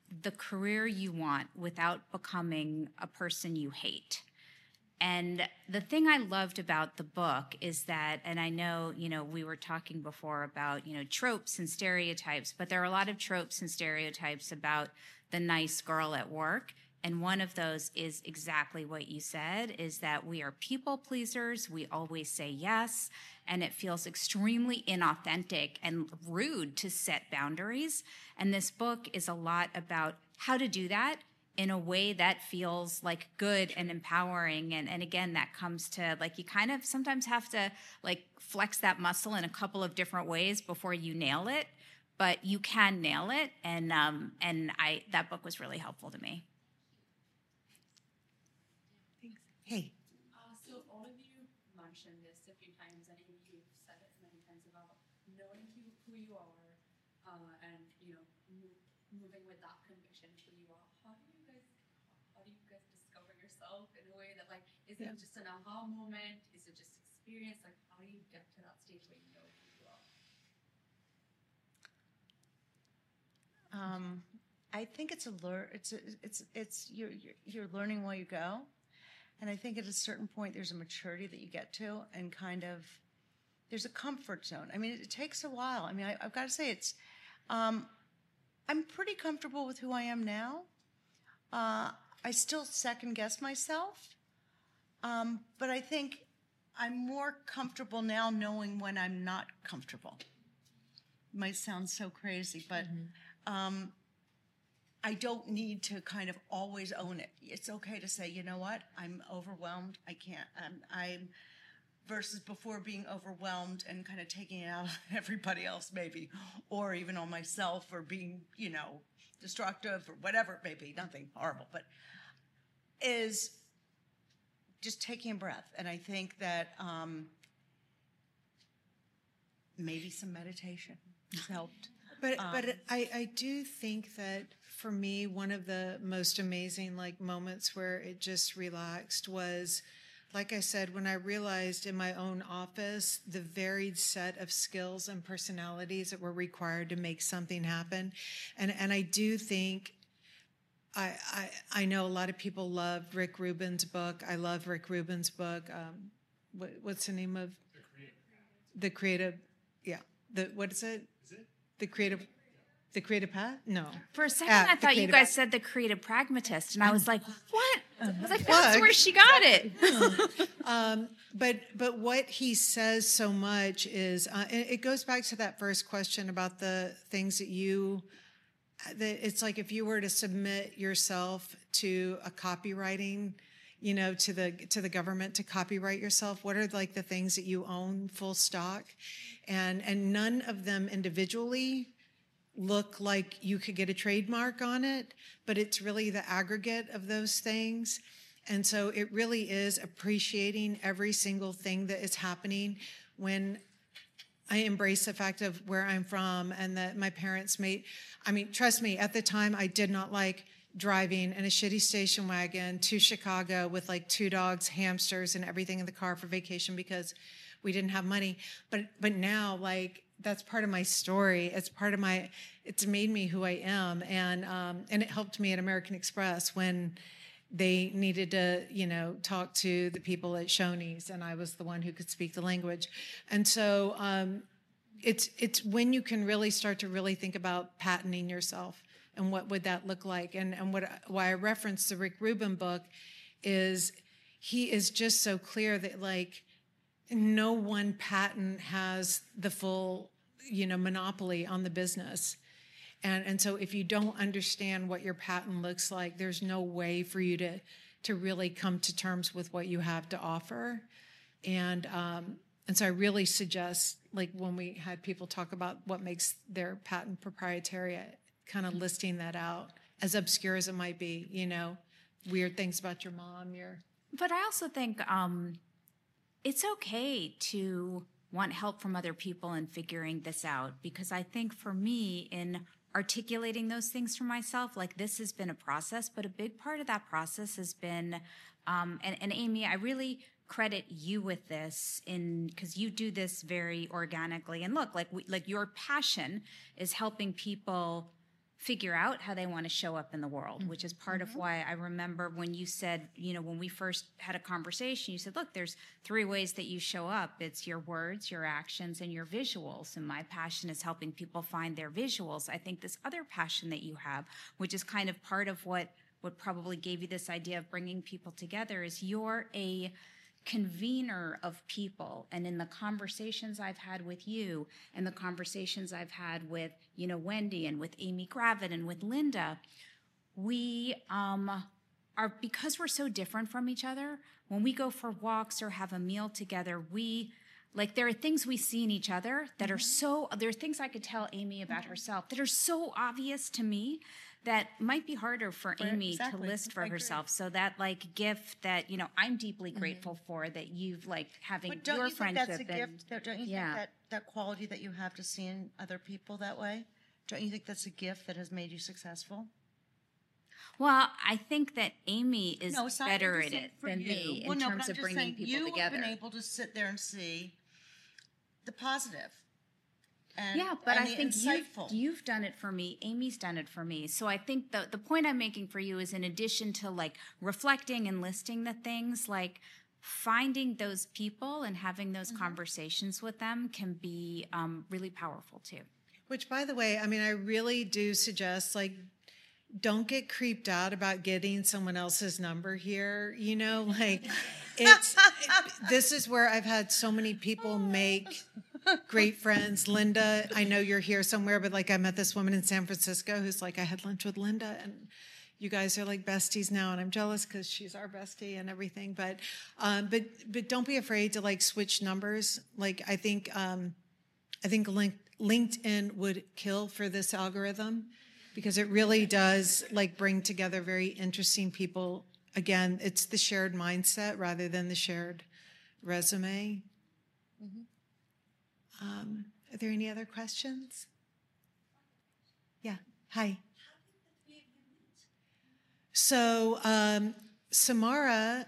Speaker 3: the career you want without becoming a person you hate. And the thing I loved about the book is that, and I know, we were talking before about, tropes and stereotypes, but there are a lot of tropes and stereotypes about the nice girl at work. And one of those is exactly what you said, is that we are people pleasers. We always say yes. And it feels extremely inauthentic and rude to set boundaries. And this book is a lot about how to do that in a way that feels like good and empowering. And again, that comes to like, you kind of sometimes have to like flex that muscle in a couple of different ways before you nail it, but you can nail it. And that book was really helpful to me.
Speaker 1: Hey.
Speaker 4: So all of you mentioned this a few times, and you've said it many times about knowing who you are, and moving with that conviction of who you are. How do you guys discover yourself in a way that like is it just an aha moment? Is it just experience? Like how do you get to that stage where you know who you are?
Speaker 2: I think it's you're learning while you go. And I think at a certain point, there's a maturity that you get to, and kind of, there's a comfort zone. I mean, it takes a while. I mean, I've got to say, I'm pretty comfortable with who I am now. I still second guess myself, but I think I'm more comfortable now knowing when I'm not comfortable. It might sound so crazy, but I don't need to kind of always own it. It's okay to say, you know what, I'm overwhelmed. I can't, I'm versus before being overwhelmed and kind of taking it out on everybody else maybe, or even on myself, or being, destructive or whatever it may be, nothing horrible, but is just taking a breath. And I think that maybe some meditation has helped.
Speaker 1: But I do think that for me, one of the most amazing moments where it just relaxed was, like I said, when I realized in my own office the varied set of skills and personalities that were required to make something happen. And I do think I know a lot of people love Rick Rubin's book. I love Rick Rubin's book. What's the name of the creative? Yeah. What is it? The creative path? No.
Speaker 3: For a second, I thought you guys said the creative pragmatist, and I was like, what? I was like, that's where she got it.
Speaker 1: But what he says so much is, and it goes back to that first question about the things that it's like if you were to submit yourself to a copywriting, to the government to copyright yourself, what are the things that you own full stock? And none of them individually look like you could get a trademark on it, but it's really the aggregate of those things. And so it really is appreciating every single thing that is happening when I embrace the fact of where I'm from and that my parents trust me, at the time I did not like driving in a shitty station wagon to Chicago with 2 dogs, hamsters, and everything in the car for vacation because we didn't have money. But now, that's part of my story. It's made me who I am. And it helped me at American Express when they needed to, talk to the people at Shoney's, and I was the one who could speak the language. And so it's when you can really start to really think about patenting yourself and what would that look like. And why I referenced the Rick Rubin book is he is just so clear that no one patent has the full, monopoly on the business. And so if you don't understand what your patent looks like, there's no way for you to really come to terms with what you have to offer. And so I really suggest, when we had people talk about what makes their patent proprietary, kind of listing that out, as obscure as it might be, weird things about your mom,
Speaker 3: But I also think it's okay to want help from other people in figuring this out, because I think for me, in articulating those things for myself, this has been a process, but a big part of that process has been, and Amy, I really credit you with this because you do this very organically. And look, your passion is helping people figure out how they want to show up in the world, which is part of why I remember when you said, when we first had a conversation, you said, look, there's 3 ways that you show up. It's your words, your actions, and your visuals. And my passion is helping people find their visuals. I think this other passion that you have, which is kind of part of what probably gave you this idea of bringing people together, is you're a convener of people. And in the conversations I've had with you and the conversations I've had with, Wendy and with Amy Gravitt and with Linda, we are, because we're so different from each other, when we go for walks or have a meal together, there are things we see in each other that are there are things I could tell Amy about herself that are so obvious to me that might be harder for Amy to list for herself. So that gift that, I'm deeply grateful for, that you've having
Speaker 2: But don't
Speaker 3: your
Speaker 2: you think
Speaker 3: friendship.
Speaker 2: that's a gift? Don't you think that quality that you have to see in other people that way? Don't you think that's a gift that has made you successful?
Speaker 3: Well, I think that Amy is
Speaker 2: No, it's not
Speaker 3: better at
Speaker 2: interesting
Speaker 3: it
Speaker 2: for
Speaker 3: than
Speaker 2: you.
Speaker 3: me
Speaker 2: Well,
Speaker 3: in
Speaker 2: no, but
Speaker 3: terms
Speaker 2: I'm
Speaker 3: of
Speaker 2: just
Speaker 3: bringing
Speaker 2: saying,
Speaker 3: people
Speaker 2: you
Speaker 3: together.
Speaker 2: have been able to sit there and see the positive. And,
Speaker 3: Yeah, but
Speaker 2: and
Speaker 3: I
Speaker 2: the
Speaker 3: think
Speaker 2: insightful.
Speaker 3: you've done it for me. Amy's done it for me. So I think the point I'm making for you is, in addition to reflecting and listing the things, finding those people and having those conversations with them can be really powerful too.
Speaker 1: Which, by the way, I really do suggest, don't get creeped out about getting someone else's number here. This is where I've had so many people make great friends. Linda, I know you're here somewhere, but I met this woman in San Francisco who's I had lunch with Linda, and you guys are besties now, and I'm jealous because she's our bestie and everything. But don't be afraid to switch numbers. I think LinkedIn would kill for this algorithm, because it really does bring together very interesting people. Again, it's the shared mindset rather than the shared resume. Are there any other questions? Yeah. Hi. So, Samara,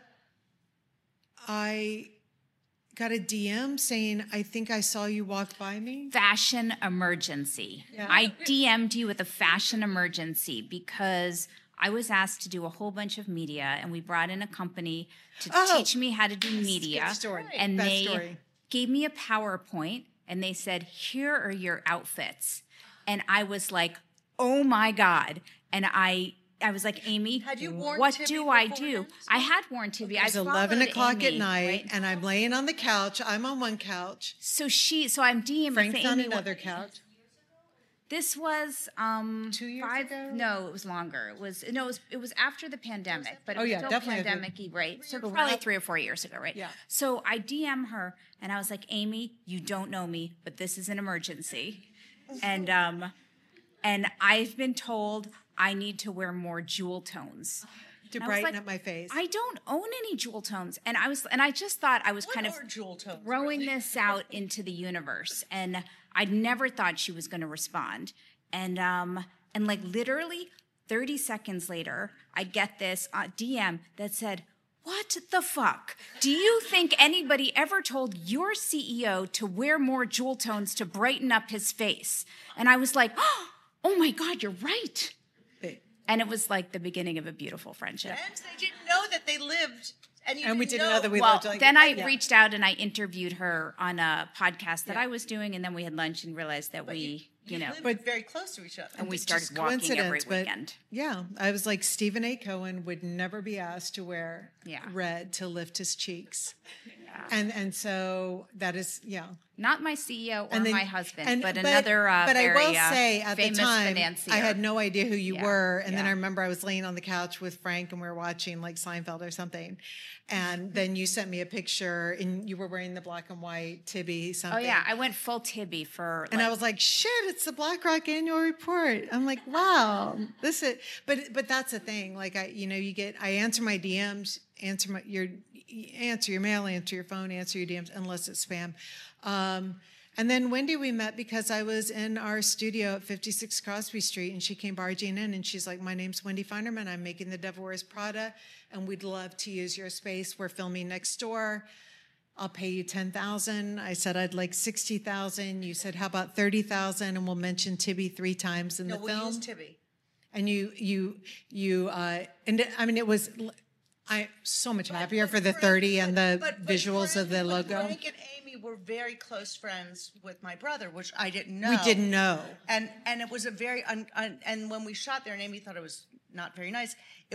Speaker 1: I got a DM saying, I think I saw you walk by me.
Speaker 3: Fashion emergency.
Speaker 1: Yeah.
Speaker 3: I DM'd you with a fashion emergency because I was asked to do a whole bunch of media, and we brought in a company to teach me how to do media.
Speaker 1: Good story.
Speaker 3: And
Speaker 1: Best
Speaker 3: they
Speaker 1: story.
Speaker 3: gave me a PowerPoint, and they said, here are your outfits. And I was like, oh my God. And I was like, Amy,
Speaker 2: Had you worn
Speaker 3: what
Speaker 2: Tibby
Speaker 3: do I
Speaker 2: before
Speaker 3: do?
Speaker 2: then?
Speaker 3: I had worn Tibby.
Speaker 1: It's
Speaker 3: I
Speaker 1: 11 o'clock
Speaker 3: Amy,
Speaker 1: at night,
Speaker 3: right?
Speaker 1: and I'm laying on the couch. I'm on one couch.
Speaker 3: So I'm DMing
Speaker 1: Frank's on
Speaker 3: Amy.
Speaker 1: another couch.
Speaker 3: This was
Speaker 1: 2 years ago?
Speaker 3: No, it was longer. It was after the pandemic, but it
Speaker 1: Oh,
Speaker 3: was
Speaker 1: yeah,
Speaker 3: still
Speaker 1: definitely.
Speaker 3: pandemic-y, right? So
Speaker 1: But
Speaker 3: probably
Speaker 1: we're not-
Speaker 3: 3 or 4 years ago, right?
Speaker 1: Yeah.
Speaker 3: So I DM her and I was like, Amy, you don't know me, but this is an emergency. And I've been told I need to wear more jewel tones.
Speaker 1: To
Speaker 3: And I was
Speaker 1: brighten
Speaker 3: like,
Speaker 1: up my face.
Speaker 3: I don't own any jewel tones. And I just thought I was
Speaker 2: What
Speaker 3: kind of
Speaker 2: are jewel tones,
Speaker 3: throwing
Speaker 2: really?
Speaker 3: this out into the universe, and I'd never thought she was going to respond. And literally 30 seconds later, I get this DM that said, what the fuck? Do you think anybody ever told your CEO to wear more jewel tones to brighten up his face? And I was like, oh my God, you're right. And it was the beginning of a beautiful friendship.
Speaker 2: And they didn't know that they lived.
Speaker 1: And we didn't know that we
Speaker 3: Well,
Speaker 1: lived
Speaker 3: then I
Speaker 1: yeah.
Speaker 3: reached out and I interviewed her on a podcast that I was doing, and then we had lunch and realized that
Speaker 2: You lived
Speaker 1: But-
Speaker 2: very close to each other.
Speaker 3: and we
Speaker 1: It's
Speaker 3: started
Speaker 1: just
Speaker 3: walking every
Speaker 1: coincidence, but
Speaker 3: weekend.
Speaker 1: Yeah, I was like, Stephen A. Cohen would never be asked to wear
Speaker 3: Yeah.
Speaker 1: red to lift his cheeks. And so that is, yeah.
Speaker 3: Not my CEO or
Speaker 1: And then-
Speaker 3: my husband,
Speaker 1: and-
Speaker 3: but another
Speaker 1: but
Speaker 3: very
Speaker 1: I will say at the
Speaker 3: famous
Speaker 1: time,
Speaker 3: financier.
Speaker 1: I had no idea who you
Speaker 3: Yeah,
Speaker 1: were. And then
Speaker 3: yeah.
Speaker 1: I remember I was laying on the couch with Frank and we were watching Seinfeld or something. And then you sent me a picture and you were wearing the black and white Tibby
Speaker 3: Oh
Speaker 1: something.
Speaker 3: yeah, I went full Tibby for.
Speaker 1: And I was like, shit, it's the BlackRock annual report. I'm like, wow, this is, but that's the thing. I answer my DMs, answer your mail, answer your phone, answer your DMs, unless it's spam. And then Wendy, we met because I was in our studio at 56 Crosby Street, and she came barging in, and she's like, my name's Wendy Feinerman. I'm making The Devil Wears Prada, and we'd love to use your space. We're filming next door. I'll pay you $10,000. I said I'd like $60,000. You said, how about $30,000? And we'll mention Tibby 3 times in
Speaker 2: No,
Speaker 1: the
Speaker 2: we'll
Speaker 1: film.
Speaker 2: use Tibby.
Speaker 1: and and I mean, I'm so much happier for the 30 and the visuals of the logo.
Speaker 2: Frank and Amy were very close friends with my brother, which I didn't know.
Speaker 1: We didn't know.
Speaker 2: And it was a very, and when we shot there and Amy thought it was not very nice,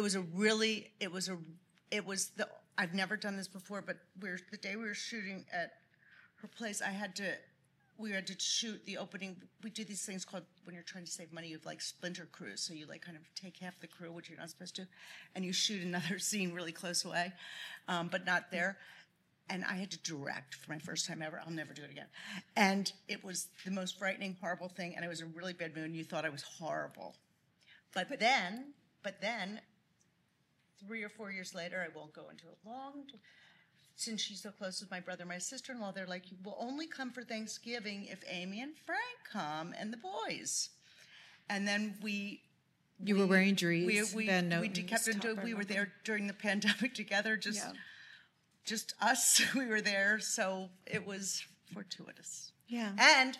Speaker 2: I've never done this before, but the day we were shooting at her place, we had to shoot the opening. We do these things called, when you're trying to save money, you have like splinter crews. So you like kind of take half the crew, which you're not supposed to, and you shoot another scene really close away, but not there. And I had to direct for my first time ever. I'll never do it again. And it was the most frightening, horrible thing. And I was in a really bad mood, and you thought I was horrible. But then, 3 or 4 years later, I won't go into a long, since she's so close with my brother and my sister-in-law, they're like, you will only come for Thanksgiving if Amy and Frank come and the boys. And then
Speaker 1: you were wearing dreads.
Speaker 2: We were there during the pandemic together, just us. We were there, so it was fortuitous.
Speaker 1: Yeah.
Speaker 2: And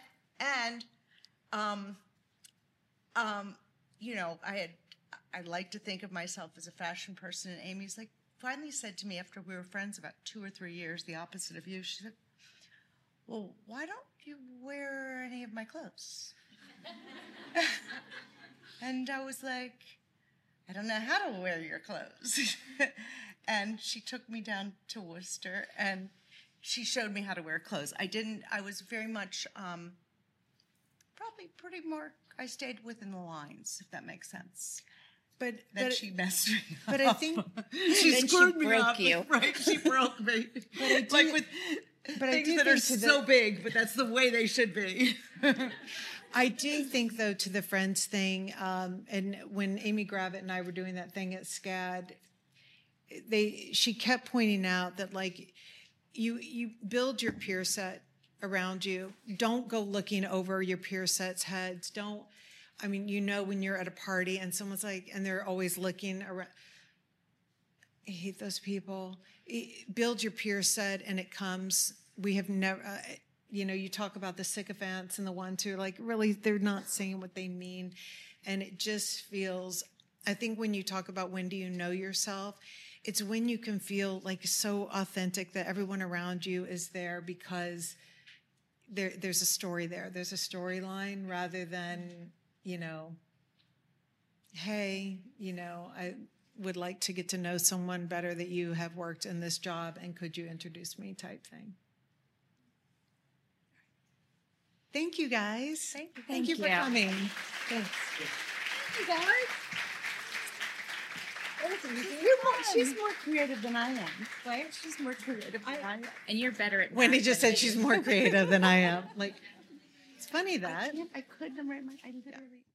Speaker 2: I like to think of myself as a fashion person, and Amy's like, finally said to me after we were friends about 2 or 3 years, the opposite of you, she said, well, why don't you wear any of my clothes? And I was like, I don't know how to wear your clothes. And she took me down to Worcester, and she showed me how to wear clothes. I was very much, I stayed within the lines, if that makes sense.
Speaker 1: But
Speaker 2: she messed me up.
Speaker 1: But I think
Speaker 2: she screwed me
Speaker 3: broke
Speaker 2: up.
Speaker 3: you.
Speaker 2: Right, she broke me.
Speaker 1: But I do,
Speaker 2: like with
Speaker 1: but
Speaker 2: things
Speaker 1: I do
Speaker 2: that are
Speaker 1: think
Speaker 2: so big, but that's the way they should be.
Speaker 1: I do think, though, to the Friends thing, and when Amy Gravitt and I were doing that thing at SCAD, she kept pointing out that, like, you build your peer set around you. Don't go looking over your peer set's heads. When you're at a party and someone's like, and they're always looking around. I hate those people. Build your peer set, and it comes. We have never, you talk about the sycophants and the ones who, like, really, they're not saying what they mean. And it just feels, I think when you talk about when do you know yourself, it's when you can feel like so authentic that everyone around you is there because there's a story there. There's a storyline rather than, hey, I would like to get to know someone better that you have worked in this job, and could you introduce me type thing. Thank you, guys. Thank you for coming. Thanks.
Speaker 2: Thank you, guys. She's more creative than I am. Right? She's more creative than I am.
Speaker 3: And you're better at
Speaker 1: Wendy just said she's more creative than I am. Like, it's funny that.
Speaker 2: I couldn't write I literally.